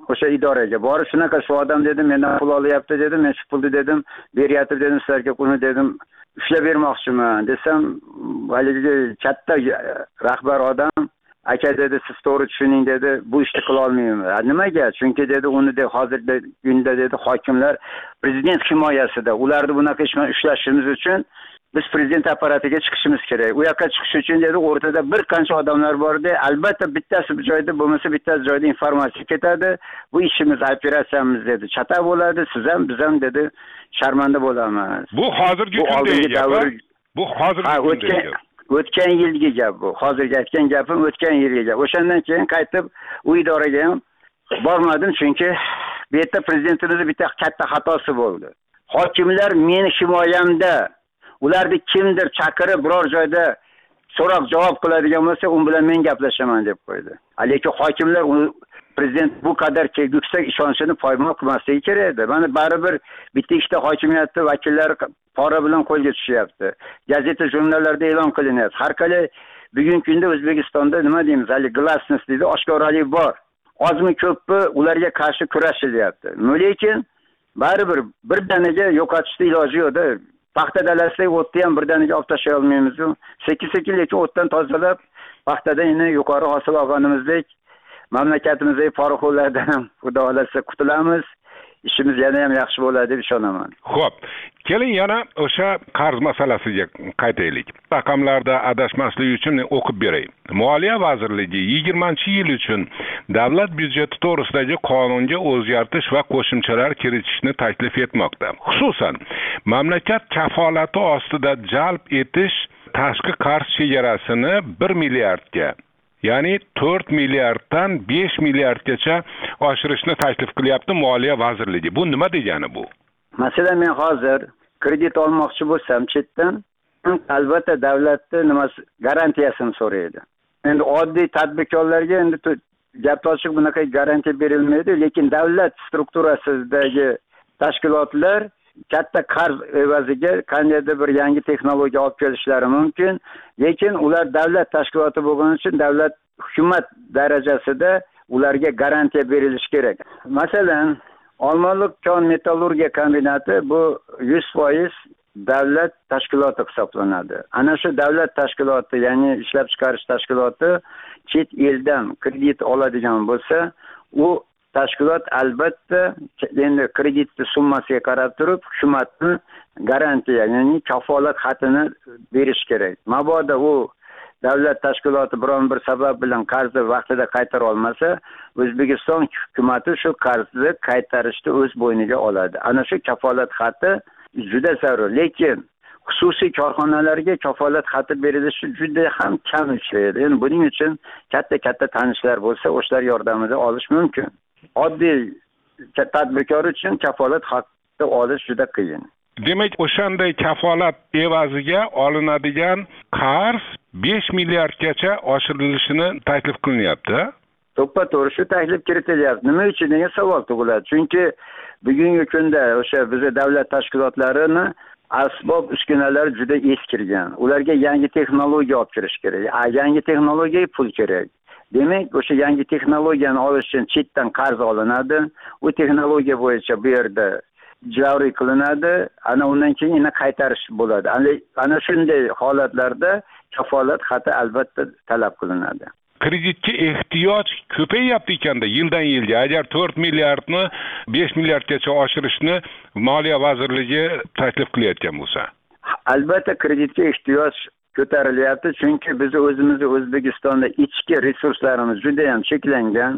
o'sha idoraga borib shunaqa shu odam dedim mendan pul olyapti dedim, men shu pulni dedim beryapti dedim sizlarga uni dedim ushlab bermoqchiman desam haligi katta rahbar odam aka dedi siz to'g'ri tushuning dedi bu ishni qila olmayman. Nimaga? Chunki dedi uni de hozirgi kunda dedi hokimlar prezident himoyasida ularni bunaqa ish bilan ushlashimiz uchun biz prezident apparatiga chiqishimiz kerak. U yoqqa chiqish uchun dedi o'rtada bir qancha odamlar bordi. Albatta bittasi bir joyda bo'lmasa bittasi joyda informatsiya ketadi. Bu ishimiz, operatsiyamiz dedi. Chata bo'ladi, siz ham biz ham dedi sharmanda bo'lamiz. Bu hozirgi kundagi gap. Bu hozirgi kundagi gap. O'tgan yilgi gap bu. Hozirgi aytgan gapim o'tgan yilgi gap. O'shandan keyin qaytib u idoraga ham bormadim chunki bu yerda prezidentimizning bitta katta xatosi bo'ldi. Hokimlar meni himoyamda ularni kimdir chaqirib biror joyda so'roq javob qiladigan bo'lsa, u bilan men gaplashaman deb qo'ydi. Lekin hokimlar prezident bu qadar yuksak ishonchini poymol qilmasligi kerak edi. Mana baribir bitta ishda hokimiyatni vakillari pora bilan qo'lga tushyapti. Gazeta, jurnallarda e'lon qilinyapti. Har qalay bugungi kunda O'zbekistonda nima deymiz, hali glassness deydi, oshkoralik bor. Ozmi ko'pmi ularga qarshi kurashilyapti. Lekin baribir birdaniga yo'qotishning iloji yo'q-da. Paxta dalasidagi o'tni ham birdaniga olib tashlay olmaymiz. Sekin-sekin lekin o'tdan tozalab, paxtadan yana yuqori hosil olganimizdek mamlakatimizdagi poraxo'rlardan ham xudo xolasa qutulamiz. Ishimiz yana ham yaxshi bo'ladi deb ishonaman. Xo'p, keling yana o'sha qarz masalasiga qaytaylik. Raqamlarda adashmaslik uchun o'qib beray. Moliya vazirligi 20-yil uchun davlat byudjeti to'g'risidagi qonunga o'zgartish va qo'shimchalar kiritishni taklif etmoqda. Xususan, mamlakat kafolati ostida jalb etish tashqi qarz chegarasini 1 milliardga ya'ni 4 milliarddan 5 milliardgacha oshirishni taklif qilyapti Moliya vazirligi. Bu nima degani bu? Masalan, men hozir kredit olmoqchi bo'lsam chetdan, albatta davlatning nimasi garantiyasini so'raydi. Endi oddiy tadbirkorlarga endi gap ochiq bunaqa garantiya berilmaydi, lekin davlat strukturasidagi tashkilotlar katta qarz evaziga qandaydir bir yangi texnologiya olib kelishlari mumkin, lekin ular davlat tashkiloti bo'lgani uchun davlat hukumat darajasida ularga garantiya berilishi kerak. Masalan, Olmaliq kon metallurgiya kombinati bu 100% davlat tashkiloti hisoblanadi. Ana shu davlat tashkiloti, ya'ni ishlab chiqarish tashkiloti chet eldan kredit oladigan bo'lsa, u tashkilot albatta endi kreditni summasiga qarab turib hukumatni garantiya, ya'ni kafolat xatini berish kerak. Mabodo u davlat tashkiloti biron bir sabab bilan qarzni vaqtida qaytara olmasa, O'zbekiston hukumatı shu qarzni qaytarishni o'z bo'yniga oladi. Ana shu kafolat xati juda zarur, lekin xususiy korxonalarga kafolat xati berilishi juda ham kam uchraydi. Endi buning uchun katta tanishlar bo'lsa, o'shalar yordamida olish mumkin. Oddiy tadbirkor uchun kafolat xati olish juda qiyin. Demak, o'shanday kafolat evaziga olinadigan qarz 5 milliardgacha oshirilishini taklif qilinyapti. To'ppa-to'g'ri shu taklif kiritilyapti. Nima uchun degan savol tug'iladi. Chunki bugungi kunda o'sha bizning davlat tashkilotlarini asbob uskunalar juda eskirgan. Ularga yangi texnologiya olib kirish kerak. Yangi texnologiyaga pul kerak. Demak, o'sha yangi texnologiyani olish uchun chetdan qarz olinadi. U texnologiya bo'yicha bu yerda joriy qilinadi. Ana undan keyin yana qaytarish bo'ladi. Ana shunday holatlarda kafolat xati albatta talab qilinadi. Kreditga ehtiyoj ko'payyapti ekanda yildan yilga. Agar 4 milliardni 5 milliardgacha oshirishni Moliya vazirligi taklif qilayotgan bo'lsa, albatta kreditga ehtiyoj ko'tarilyapti, chunki biz o'zimizni O'zbekistonda ichki resurslarimiz juda ham cheklangan.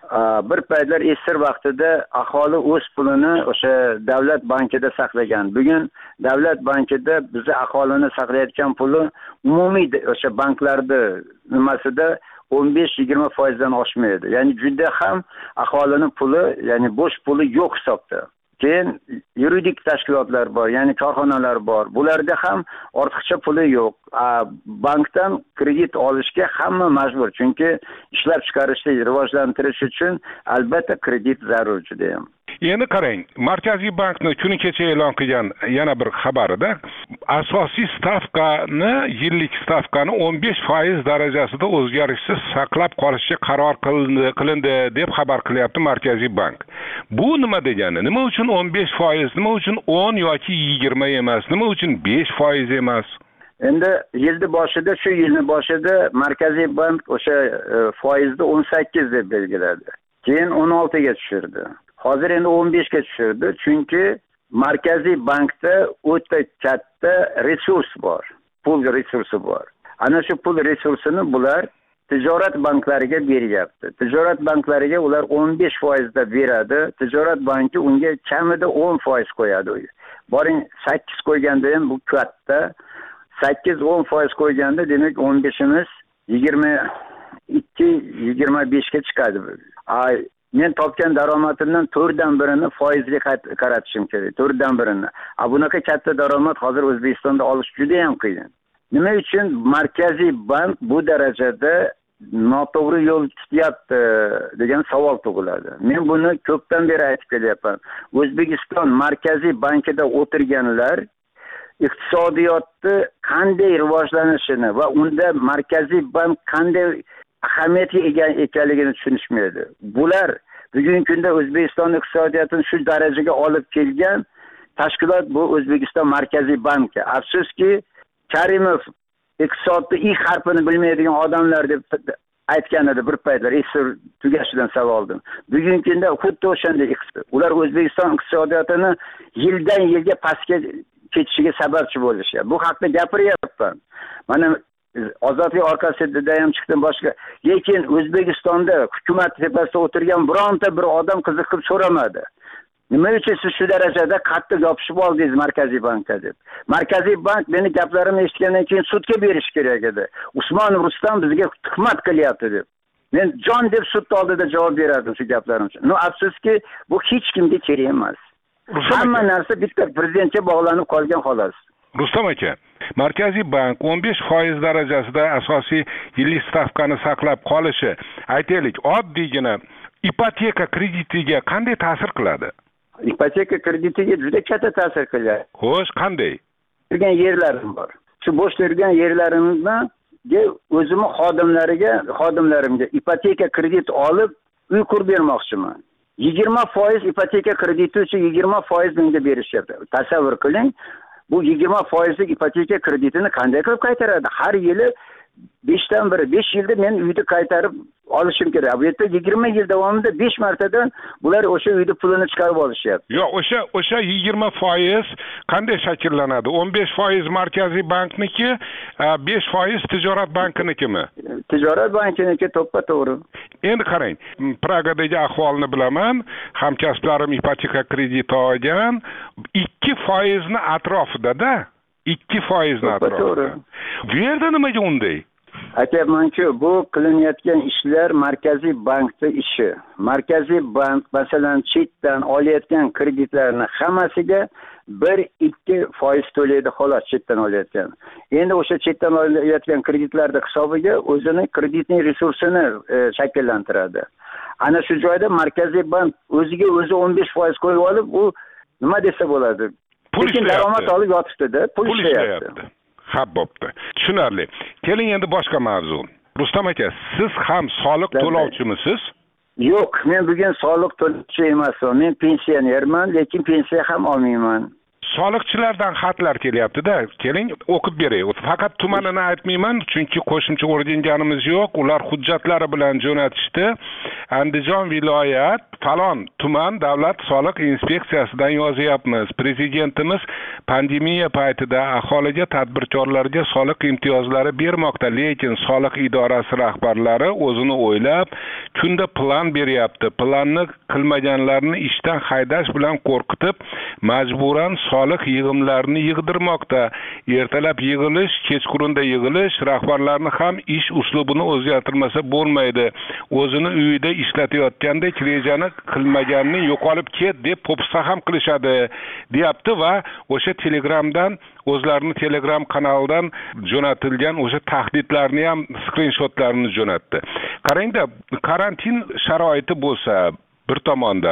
Bir paytlar esir vaqtida aholi o'z pulini o'sha davlat bankida saqlagan. Bugun davlat bankida bizi aholini saqlayotgan puli umumiy o'sha banklarda nimasida 15-20% dan oshmaydi. Ya'ni juda ham aholini puli, ya'ni bo'sh puli yo'q hisobda. Keyin yuridik tashkilotlar bor, ya'ni korxonalar bor. Bularda ham ortiqcha puli yo'q. Bankdan kredit olishga hamma majbur, chunki ishlab chiqarishni rivojlantirish uchun albatta kredit zarur juda ham. Endi qarang, Markaziy bankni kuni kecha e'lon qilgan yana bir xabarida asosiy stavkani, yillik stavkani 15% darajasida o'zgarishsiz saqlab qolishga qaror qilindi deb xabar qilyapti Markaziy bank. Bu nima degani? Nima uchun 15%, nima uchun 10 yoki 20 emas, nima uchun 5% emas? Endi shu yilning boshida Markaziy bank o'sha foizni 18 deb belgiladi. Keyin 16 ga tushirdi. Hozir endi 15 ga tushirdi, chunki Markaziy bankda o'ta katta resurs bor, pul resursi bor. Ana shu pul resursini bular tijorat banklariga beryapti. Tijorat banklariga ular 15% da beradi. Tijorat banki unga kamida 10% qo'yadi. Boring 8 qo'yganda ham bu katta. 8-10% qo'yganda demak 15imiz 22-25 ga chiqadi. Men topgan daromadimdan 4dan birini foizga qaratishim kerak. 4dan birini. Bunaqa katta daromad hozir O'zbekistonda olish juda ham qiyin. Nima uchun Markaziy bank bu darajada noto'g'ri yo'l tutyapti degan savol tug'iladi. Men buni ko'pdan beri aytib kelyapman. O'zbekiston Markaziy bankida o'tirganlar iqtisodiyotni qanday rivojlanishini va unda Markaziy bank qanday ahamiyatga ega ekanligini tushunishmaydi. Bular bugungi kunda O'zbekiston iqtisodiyotini shu darajaga olib kelgan tashkilot bu O'zbekiston Markaziy banki. Afsuski, Karimov iqtisodni ilk harfini bilmaydigan odamlar deb aytgan edi bir paytlar, esir tugashidan savoldim. Bugungi kunda xuddi o'shanday ular O'zbekiston iqtisodiyotini yildan yilga pastga ketishiga sababchi bo'lishyapti. Bu haqda gapiryapman. Mana Ozodlik orqasida ham chiqdim boshqa. Lekin O'zbekistonda hukumat tepasida o'tirgan bironta bir odam qiziqib so'ramadi. Nima uchun siz shu darajada qattiq yopishib oldingiz Markaziy bankka deb. Markaziy bank meni gaplarimni eshitgandan keyin sudga berish kerak edi. Usmonov Rustam bizga tuhmat qilyapti deb. Men jon deb sud oldida javob berardim shu gaplarim uchun. Afsuski, bu hech kimga kerak emas. Hamma narsa bitta prezidentga bog'lanib qolgan xolos. Rustam aka, Markaziy bank 15% darajasida asosiy yillik stavkani saqlab qolishi, aytaylik, oddiygina ipoteka kreditiga qanday ta'sir qiladi? Ipoteka kreditiga juda katta ta'sir qiladi. Xo'sh, qanday? Turgan yerlarim bor. Shu bo'sh turgan yerlarimni o'zimni xodimlarimga ipoteka kredit olib uy qurib bermoqchiman. 20% ipoteka krediti uchun 20% menga berishyapti. Tasavvur qiling, bu 20% ipoteka kreditini qanday qilib qaytaradi? Har yili 5dan biri 5 yilda men uyni qaytarib olishim kerak. Bu yerda 20 yil davomida 5 martadan bular o'sha uyni pulini chiqarib olishyapti. Yo'q, o'sha 20% qanday shakllanadi? 15% Markaziy bankniki, 5% tijorat bankinikimi? Tijorat bankiniki to'ppa-to'g'ri. Endi qarang, Pragadagi ahvolni bilaman. Hamkasblarim ipoteka krediti olgan 2% ni atrofida-da. 2% ni atrofida. Bu yerda nimaga unday? Aytayapman-ku, bu qilinayotgan ishlar Markaziy bankda ishi. Markaziy bank masalan chetdan olayotgan kreditlarni hammasiga 1-2% to'laydi xolos, chetdan olayotgan. Endi o'sha chetdan olayotgan kreditlarning hisobiga o'zining kreditning resursini shakllantiradi. Ana shu joyda Markaziy bank o'ziga o'zi 15% qo'yib olib, u nima desa bo'ladi? Lekin daromad olib yotibdi-da, pul ishlayapti. Ha, bo'pti. Tushunarli. Keling endi boshqa mavzu. Rustam aka, siz ham soliq to'lovchimisiz? Yo'q, men bugun soliq to'lovchi emasman. Men pensionerman, lekin pensiya ham olmayman. Soliqchilardan xatlar kelyapti-da. Keling, o'qib beray. Faqat tumanini aytmayman, chunki qo'shimcha o'rganganimiz yo'q. Ular hujjatlari bilan jo'natishdi. Andijon viloyat falon tuman davlat soliq inspeksiyasidan yozyapmiz. Prezidentimiz pandemiya paytida aholiga, tadbirkorlarga soliq imtiyozlari bermoqda, lekin soliq idorasi rahbarlari o'zini o'ylab, kunda plan beryapti. Planni qilmaganlarni ishdan haydash bilan qo'rqitib, majburan soliq yig'imlarini yig'dirmoqda. Ertalab yig'ilish, kechqurunda yig'ilish, rahbarlarni ham ish uslubini o'zgartirmasa bo'lmaydi. O'zini uyida ishlatayotgandek rejani qilmaganni yo'qolib ket deb po'pisa ham qilishadi, deyapti va o'sha Telegramdan o'zlarini Telegram kanalidan jo'natilgan o'sha tahdidlarni ham skrinshotlarini jo'natdi. Qarangda, karantin sharoiti bo'lsa bir tomondan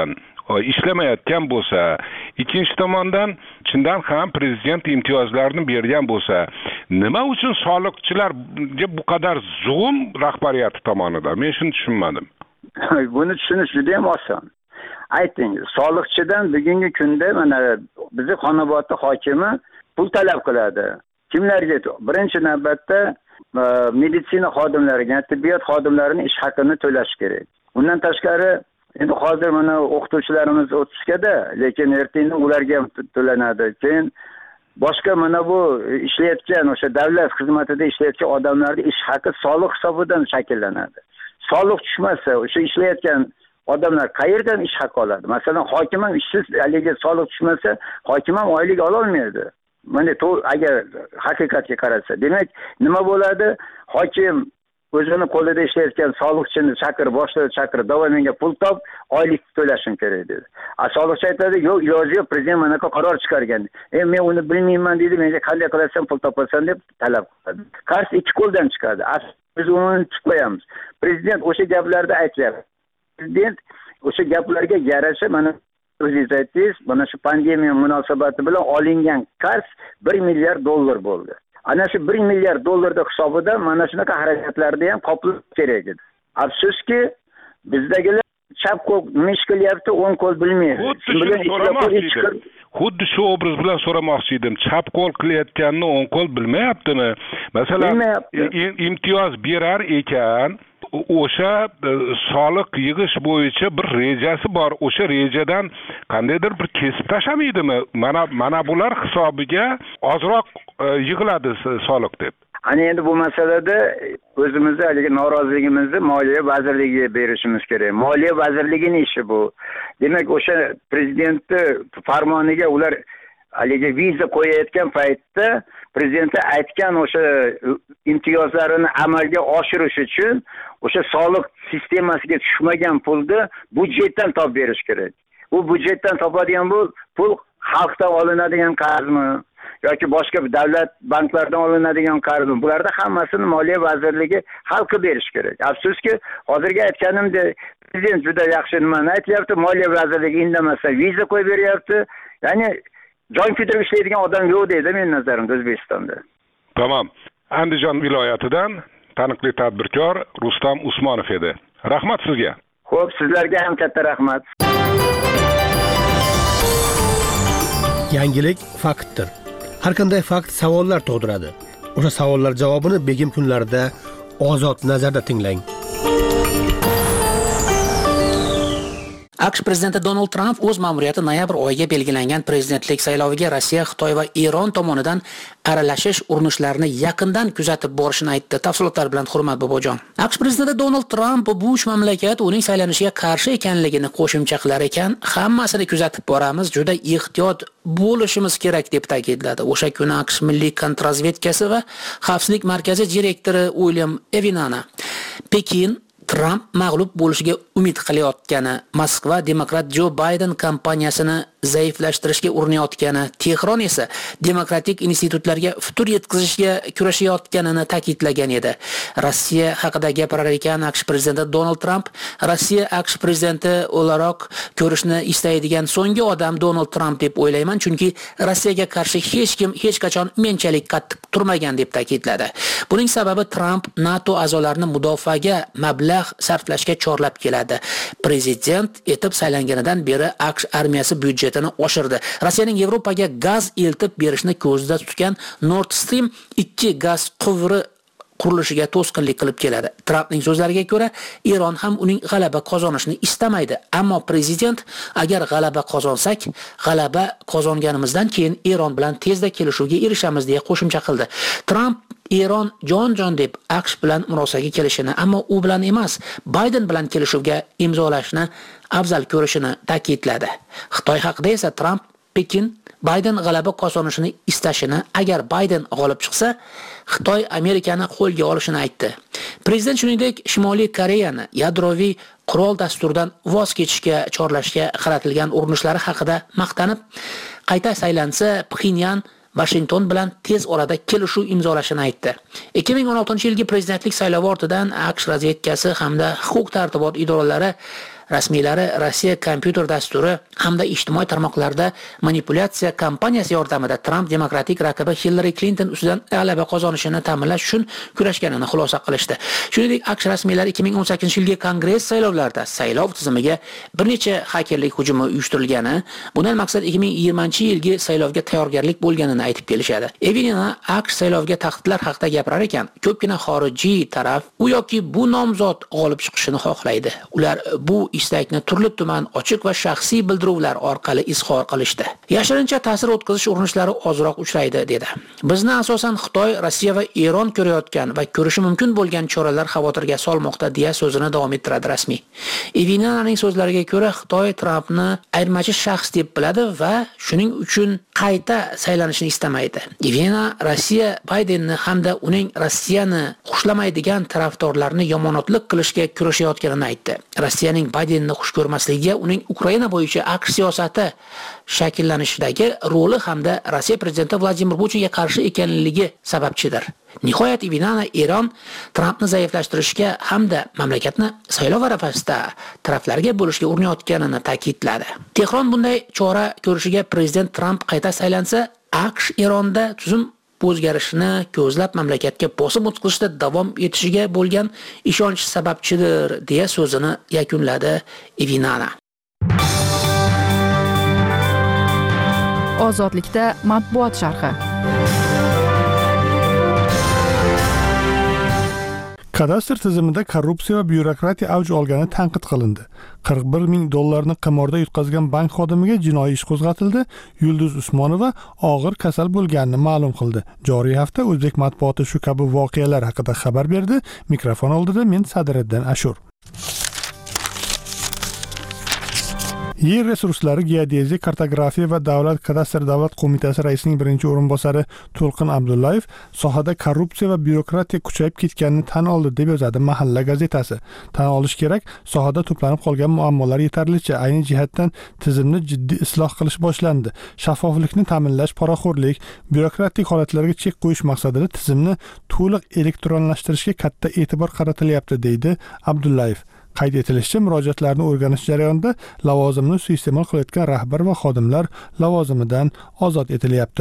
ishlamayotgan bo'lsa, ikkinchi tomondan chindan ham prezident imtiyozlarini bergan bo'lsa, nima uchun soliqchilarga bu qadar zulm rahbariyati tomonidan? Men shuni tushunmadim. Buni tushunish juda ham oson. Ayting, soliqchidan bugungi kunda mana bizning Xonobodda hokimi pul talab qiladi. Kimlarga? Birinchi navbatda meditsina xodimlariga, tibbiyot xodimlarining ish haqini to'lash kerak. Undan tashqari endi hozir mana o'qituvchilarimiz o'tishgada, lekin ertaga ularga ham to'lanadi. Keyin boshqa mana bu ishlayotgan o'sha davlat xizmatida ishlayotgan odamlarning ish haqi soliq hisobidan shakllanadi. Soliq tushmasa, o'sha ishlayotgan odamlar qayerdan ish haqi oladi? Masalan, hokim ham ishsiz, aliga soliq tushmasa, hokim ham oylik ola olmaydi. Mana agar haqiqatga qarasa, demak, nima bo'ladi? Hokim o'zini qo'lida ishlayotgan soliqchini boshlig'ini chaqirib, "Davay menga pul top, oylik to'lashim kerak" dedi. Soliqchi aytadi, "Yo'q, iloji yo'q, prezident mana qaror chiqargan. Men uni bilmayman" dedi, "Menga qanday qilasan pul topasan" deb talab qiladi. Qarz ikki qo'ldan chiqadi. Biz uni chiqmayamiz. Prezident o'sha gaplarda aytyapti. Prezident o'sha gaplarga yarasha mana o'zingiz aytdingiz, mana shu pandemiya munosabati bilan olingan qarz 1 milliard dollar bo'ldi. Ana shu 1 milliard dollarning hisobidan mana shunaqa harakatlarni ham qoplash kerak edi. Afsuski, bizdagilar chap qo'l mish qilyapti, o'ng qo'l bilmaydi. Xuddi shu obraz bilan so'ramoqchi edim. Chap qo'l qilayotganini o'ng qo'l bilmayaptimi? Masalan, imtiyoz berar ekan, o'sha soliq yig'ish bo'yicha bir rejasi bor. O'sha rejadan qandaydir bir kesib tashlamaydimi? Mana bular hisobiga ozroq yig'iladi soliq deb. Ana endi bu masalada o'zimizni haligi noroziligimizni Moliya vazirligiga berishimiz kerak. Moliya vazirligining ishi bu. Demak, o'sha prezidentni farmoniga ular haligi viza qo'yayotgan paytda prezidentga aytgan o'sha imtiyozlarini amalga oshirish uchun o'sha soliq sistemasiga tushmagan pulni budjetdan topib berish kerak. Bu budjetdan topadigan bu pul xalqdan olinadigan qarzmi yoki boshqa davlat banklaridan olinadigan qarzmi? Bularda hammasini Moliya vazirligi hal qilib berish kerak. Afsuski, hozirgi aytganimdek prezident juda yaxshi nimani aytyapti, Moliya vazirligi indamasdan viza qo'yib beryapti. Ya'ni jon kuydirib ishlaydigan odam yo'q deydi men nazarimda O'zbekistonda. Tamam. Andijon viloyatidan taniqli tadbirkor Rustam Usmonov edi. Rahmat sizga. Xo'p, sizlarga ham katta rahmat. Yangilik faktdir. Har qanday fakt savollar tug'diradi. O'sha savollar javobini begim kunlarida ozod nazarda tinglang. AQSh prezidenti Donald Trump o'z ma'muriyati noyabr oyiga belgilangan prezidentlik sayloviga Rossiya, Xitoy va Eron tomonidan aralashish urinishlarini yaqindan kuzatib borishini aytdi. Tafsilotlar bilan Hurmat Bobojon. AQSh prezidenti Donald Trump bu uch mamlakat uning saylanishiga qarshi ekanligini qo'shimcha qilar ekan, hammasini kuzatib boramiz, juda ehtiyot bo'lishimiz kerak deb ta'kidladi. O'sha kuni AQSh milliy kontrrazvedkasi va xavfsizlik markazi direktori William Evinana Pekin Trump mag'lub bo'lishiga umid qilayotgani, Moskva demokrat Joe Biden kampaniyasini zaiflashtirishga urinayotgani, Tehron esa demokratik institutlarga futur yetkazishga kurashayotganini ta'kidlagan edi. Rossiya haqida gapirar ekan AQSh prezidenti Donald Trump, Rossiya AQSh prezidenti o'laroq ko'rishni istaydigan so'nggi odam Donald Trump deb o'ylayman, chunki Rossiyaga qarshi hech kim hech qachon menchalik qattiq turmagan deb ta'kidladi. Buning sababi Trump NATO a'zolarini mudofaaga mablag' sarflashga chorlab keladi. Prezident etib saylanganidan beri AQSh armiyasi byudjetini oshirdi. Rossiyaning Yevropaga gaz eltib berishni ko'zda tutgan Nord Stream 2 gaz quvuri qurilishiga to'sqinlik qilib keladi. Trumpning so'zlariga ko'ra, Eron ham uning g'alaba qozonishini istamaydi, ammo prezident agar g'alaba qozonsak, g'alaba qozonganimizdan keyin Eron bilan tezda kelishuvga erishamiz deya qo'shimcha qildi. Trump Eron jon deb AQSh bilan murosaga kelishini, ammo u bilan emas, Biden bilan kelishuvga imzolashni afzal ko'rishini ta'kidladi. Xitoy haqida esa Trump Pekin Biden g'alaba qozonishini istashini, agar Biden g'olib chiqsa, Xitoy Amerikani qo'lga olishini aytdi. Prezident shuningdek Shimoliy Koreyani yadroviy qurol dasturidan voz kechishga chorlashga qaratilgan urinishlari haqida maqtanib, qayta saylansa Pxenyan Washington bilan tez orada kelishuv imzolashini aytdi. 2016-yilgi prezidentlik saylovi ortidan AQSh razvedkasi hamda huquq tartibot idoralari rasmiylari Rossiya kompyuter dasturi hamda ijtimoiy tarmoqlarda manipulyatsiya kampaniyasi yordamida Trump demokratik raqibi Hillary Clinton ustidan g'alaba qozonishini ta'minlash uchun kurashganini xulosa qilishdi. Shuningdek, AQSh rasmiylari 2018-yilgi Kongress saylovlarida saylov tizimiga bir necha xakerlik hujumi uyushtirilgani, bundan maqsad 2020-yilgi saylovga tayyorgarlik bo'lganini aytib kelishadi. Evinina AQSh saylovga tahdidlar haqida gapirar ekan, ko'pgina xorijiy taraf u yoki bu nomzod g'olib chiqishini xohlaydi. Ular bu istakni turli-tuman ochiq va shaxsiy bildiruvlar orqali izhor qilishdi. Yashirincha ta'sir o'tkazish urinishlari ozroq uchraydi, dedi. Bizni asosan Xitoy, Rossiya va Eron ko'rayotgan va ko'rishi mumkin bo'lgan choralar xavotirga solmoqda, deya so'zini davom ettiradi rasmiy. Evininaning so'zlariga ko'ra, Xitoy Trampni ayirmachi shaxs deb biladi va shuning uchun qayta saylanishni istamaydi. Evinina Rossiya Baydenni hamda uning Rossiyani xushlamaydigan tarafdorlarni yomonotlik qilishga kurashayotganini aytdi. Rossiyaning Baydenni xush ko'rmasligiga uning Ukraina bo'yicha AQSh siyosati shakllanishidagi roli hamda Rossiya prezidenti Vladimir Putinga qarshi ekanligi sababchidir. Nihoyat Evinina Eron Trampni zaiflashtirishga hamda mamlakatni saylov arafasida taraflarga bo'lishga urinayotganini ta'kidladi. Tehron bunday chora ko'rishiga prezident Tramp qayta saylansa, AQSh Eronda tuzum o'zgarishini ko'zlab mamlakatga bosim o'tkazishda davom etishiga bo'lgan ishonch sababchidir, deya so'zini yakunladi Evinina. Ozodlikda matbuot sharhi. Kadastr tizimida korrupsiya va byurokratiya avj olgani tanqid qilindi. 41 ming dollarni qimorda yutqazgan bank xodimiga jinoiy ish qo'zg'atildi. Yulduz Usmonova og'ir kasal bo'lganini ma'lum qildi. Joriy hafta o'zbek matbuoti shu kabi voqealar haqida xabar berdi. Mikrofon oldida men Sadriddin Ashur. Yer resurslari, geodeziya, kartografiya va davlat kadastr davlat qo'mitasi raisining birinchi o'rinbosari To'lqin Abdullayev sohada korrupsiya va byurokratiya kuchayib ketganini tan oldi, deb yozadi Mahalla gazetasi. Tan olish kerak, sohada to'planib qolgan muammolar yetarlicha. Ayni jihatdan tizimni jiddiy isloh qilish boshlandi. Shaffoflikni ta'minlash, poraxo'rlik, byurokratik holatlarga chek qo'yish maqsadida tizimni to'liq elektronlashtirishga katta e'tibor qaratilyapti, deydi Abdullayev. Qayd etilishicha, murojaatlarni o'rganish jarayonida lavozimni suiiste'mol qilayotgan rahbar va xodimlar lavozimidan ozod etilyapti.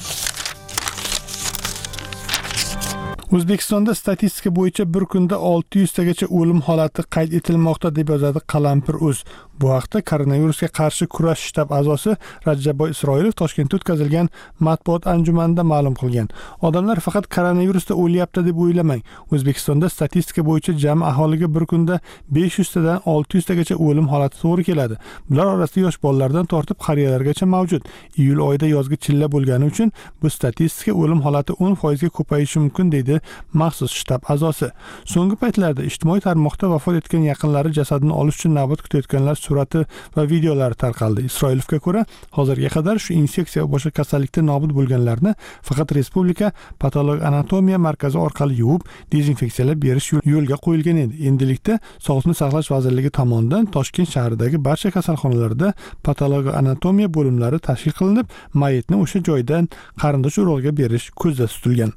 O'zbekistonda statistika bo'yicha bir kunda 600 tagacha o'lim holati qayd etilmoqda, deb yozadi Qalampir.uz. Bu haqda koronavirusga qarshi kurash shtab a'zosi Rajabboy Isroilov Toshkentda o'tkazilgan matbuot anjumanida ma'lum qilgan. Odamlar faqat koronavirusda o'lyapti deb o'ylamang. O'zbekistonda statistika bo'yicha jami aholiga bir kunda 500 tadan 600 tagacha o'lim holati to'g'ri keladi. Bular orasida yosh bolalardan tortib qariyalargacha mavjud. Iyul oyida yozgi chilla bo'lgani uchun bu statistika o'lim holati 10% ga ko'payishi mumkin, deydi maxsus shtab a'zosi. So'nggi paytlarda ijtimoiy tarmoqda vafot etgan yaqinlari jasadini olish uchun navbat kutayotganlar surati va videolari tarqaldi. Isroilovga ko'ra, hozirga qadar shu infeksiya va boshqa kasallikda nobud bo'lganlarni faqat Respublika patolog anatomiya markazi orqali yuvib, dezinfeksiyalab berish yo'lga qo'yilgan edi. Endilikda Sog'liqni saqlash vazirligi tomonidan Toshkent shahridagi barcha kasalxonalarda patolog anatomiya bo'limlari tashkil qilinib, mayitni o'sha joydan qarindosh urug'iga berish ko'zda tutilgan.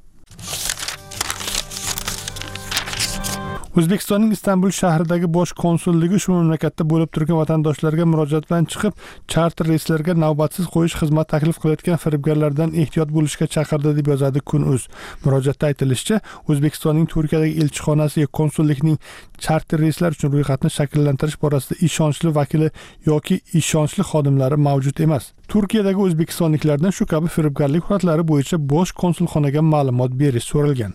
O'zbekistonning Istanbul shahridagi bosh konsulligi ushbu mamlakatda bo'lib turgan vatandoshlarga murojaat bilan chiqib, charter reyslarga navbatsiz qo'yish xizmat taklif qilayotgan firibgarlardan ehtiyot bo'lishga chaqirdi, deb yozadi Kun.uz. Murojaatda aytilishicha, O'zbekistonning Turkiyadagi elchixonasi konsullikning charter reyslar uchun ro'yxatni shakllantirish borasida ishonchli vakili yoki ishonchli xodimlari mavjud emas. Turkiyadagi o'zbekistonliklardan shu kabi firibgarlik holatlari bo'yicha bosh konsulxonaga ma'lumot berish so'ralgan.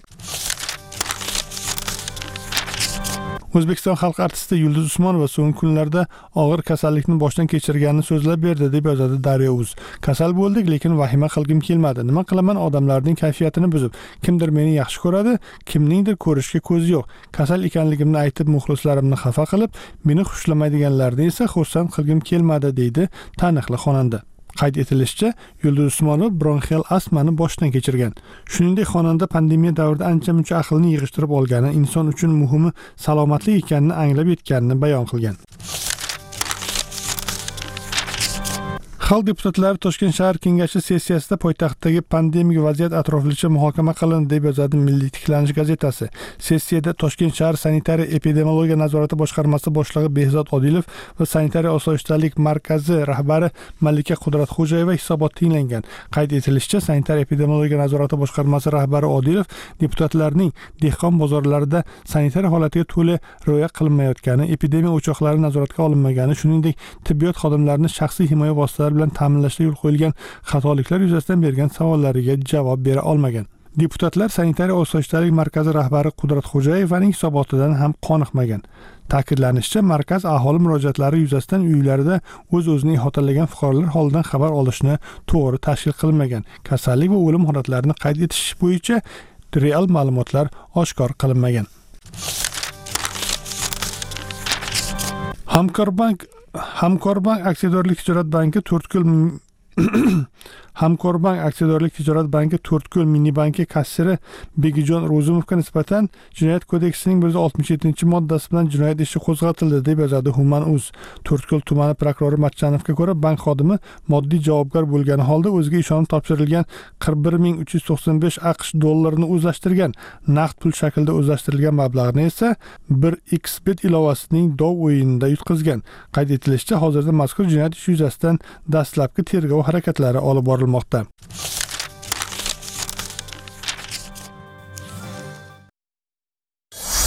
O'zbekiston xalq artisti Yulduz Usmonova so'nggi kunlarda og'ir kasallikni boshdan kechirganini so'zlab berdi, deb yozadi Daryo.uz. Kasal bo'ldik, lekin vahima qilgim kelmadi. Nima qilaman, odamlarning kayfiyatini buzib. Kimdir meni yaxshi ko'radi, kimningdir ko'rishga ko'zi yo'q. Kasal ekanligimni aytib, muxlislarimni xafa qilib, meni xushlamaydiganlarni esa xursand qilgim kelmadi, deydi taniqli xonanda. Qayd etilishicha, Yulduz Usmonova bronxial astmani boshdan kechirgan. Shuningdek, xonanda pandemiya davrida ancha-muncha aqlni yig'ishtirib olgani, inson uchun muhimi salomatlik ekanini anglab yetganini bayon qilgan. Xalq deputatlari Toshkent shahar kengashi sessiyasida poytaxtdagi pandemik vaziyat atroflicha muhokama qilindi deb yozadi Milliy tiklanish gazetasi. Sessiyada Toshkent shahar sanitariya epidemiologiya nazorati boshqarmasi boshlig'i Behzod Odilov va sanitariya osoyishtalik markazi rahbari Malika Qudratxo'jayeva hisobot tinglangan. Qayd etilishicha, sanitariya epidemiologiya nazorati boshqarmasi rahbari Odilov deputatlarning dehqon bozorlarida sanitariya holatiga to'la rioya qilinmayotgani, epidemiya o'choqlari nazoratga olinmagani, shuningdek tibbiyot xodimlarini shaxsiy himoya vositalari bilan ta'minlashda yo'l qo'yilgan xatoliklar yuzasidan bergan savollariga javob bera olmagan. Deputatlar sanitariya osoyishtalik markazi rahbari Qudratxo'jayevaning hisobotidan ham qoniqmagan. Ta'kidlanishicha, markaz aholi murojaatlari yuzasidan uylarida o'z-o'zini ihotalagan fuqarolar holidan xabar olishni to'g'ri tashkil qilmagan. Kasallik va o'lim holatlarini qayd etish bo'yicha real ma'lumotlar oshkor qilinmagan. Hamkorbank aksiyadorlik tijorat banki 4 ko'l minibanki kassiri Begijon Ro'zimovga nisbatan Jinoyat kodeksining 167-moddasi bilan jinoyat ishi qo'zg'atildi deb yozadi Human.uz. 4 ko'l tumani prokurori Matchanovga ko'ra, bank xodimi moddiy javobgar bo'lgani holda o'ziga ishonib topshirilgan 41.395 AQSh dollarini o'zlashtirgan. Naqd pul shaklida o'zlashtirilgan mablag'ni esa 1xbet ilovasining dov o'yinida yutqizgan. Qayd etilishicha, hozirda mazkur jinoyat ishi yuzasidan dastlabki tergov harakatlari olib borilmoqda.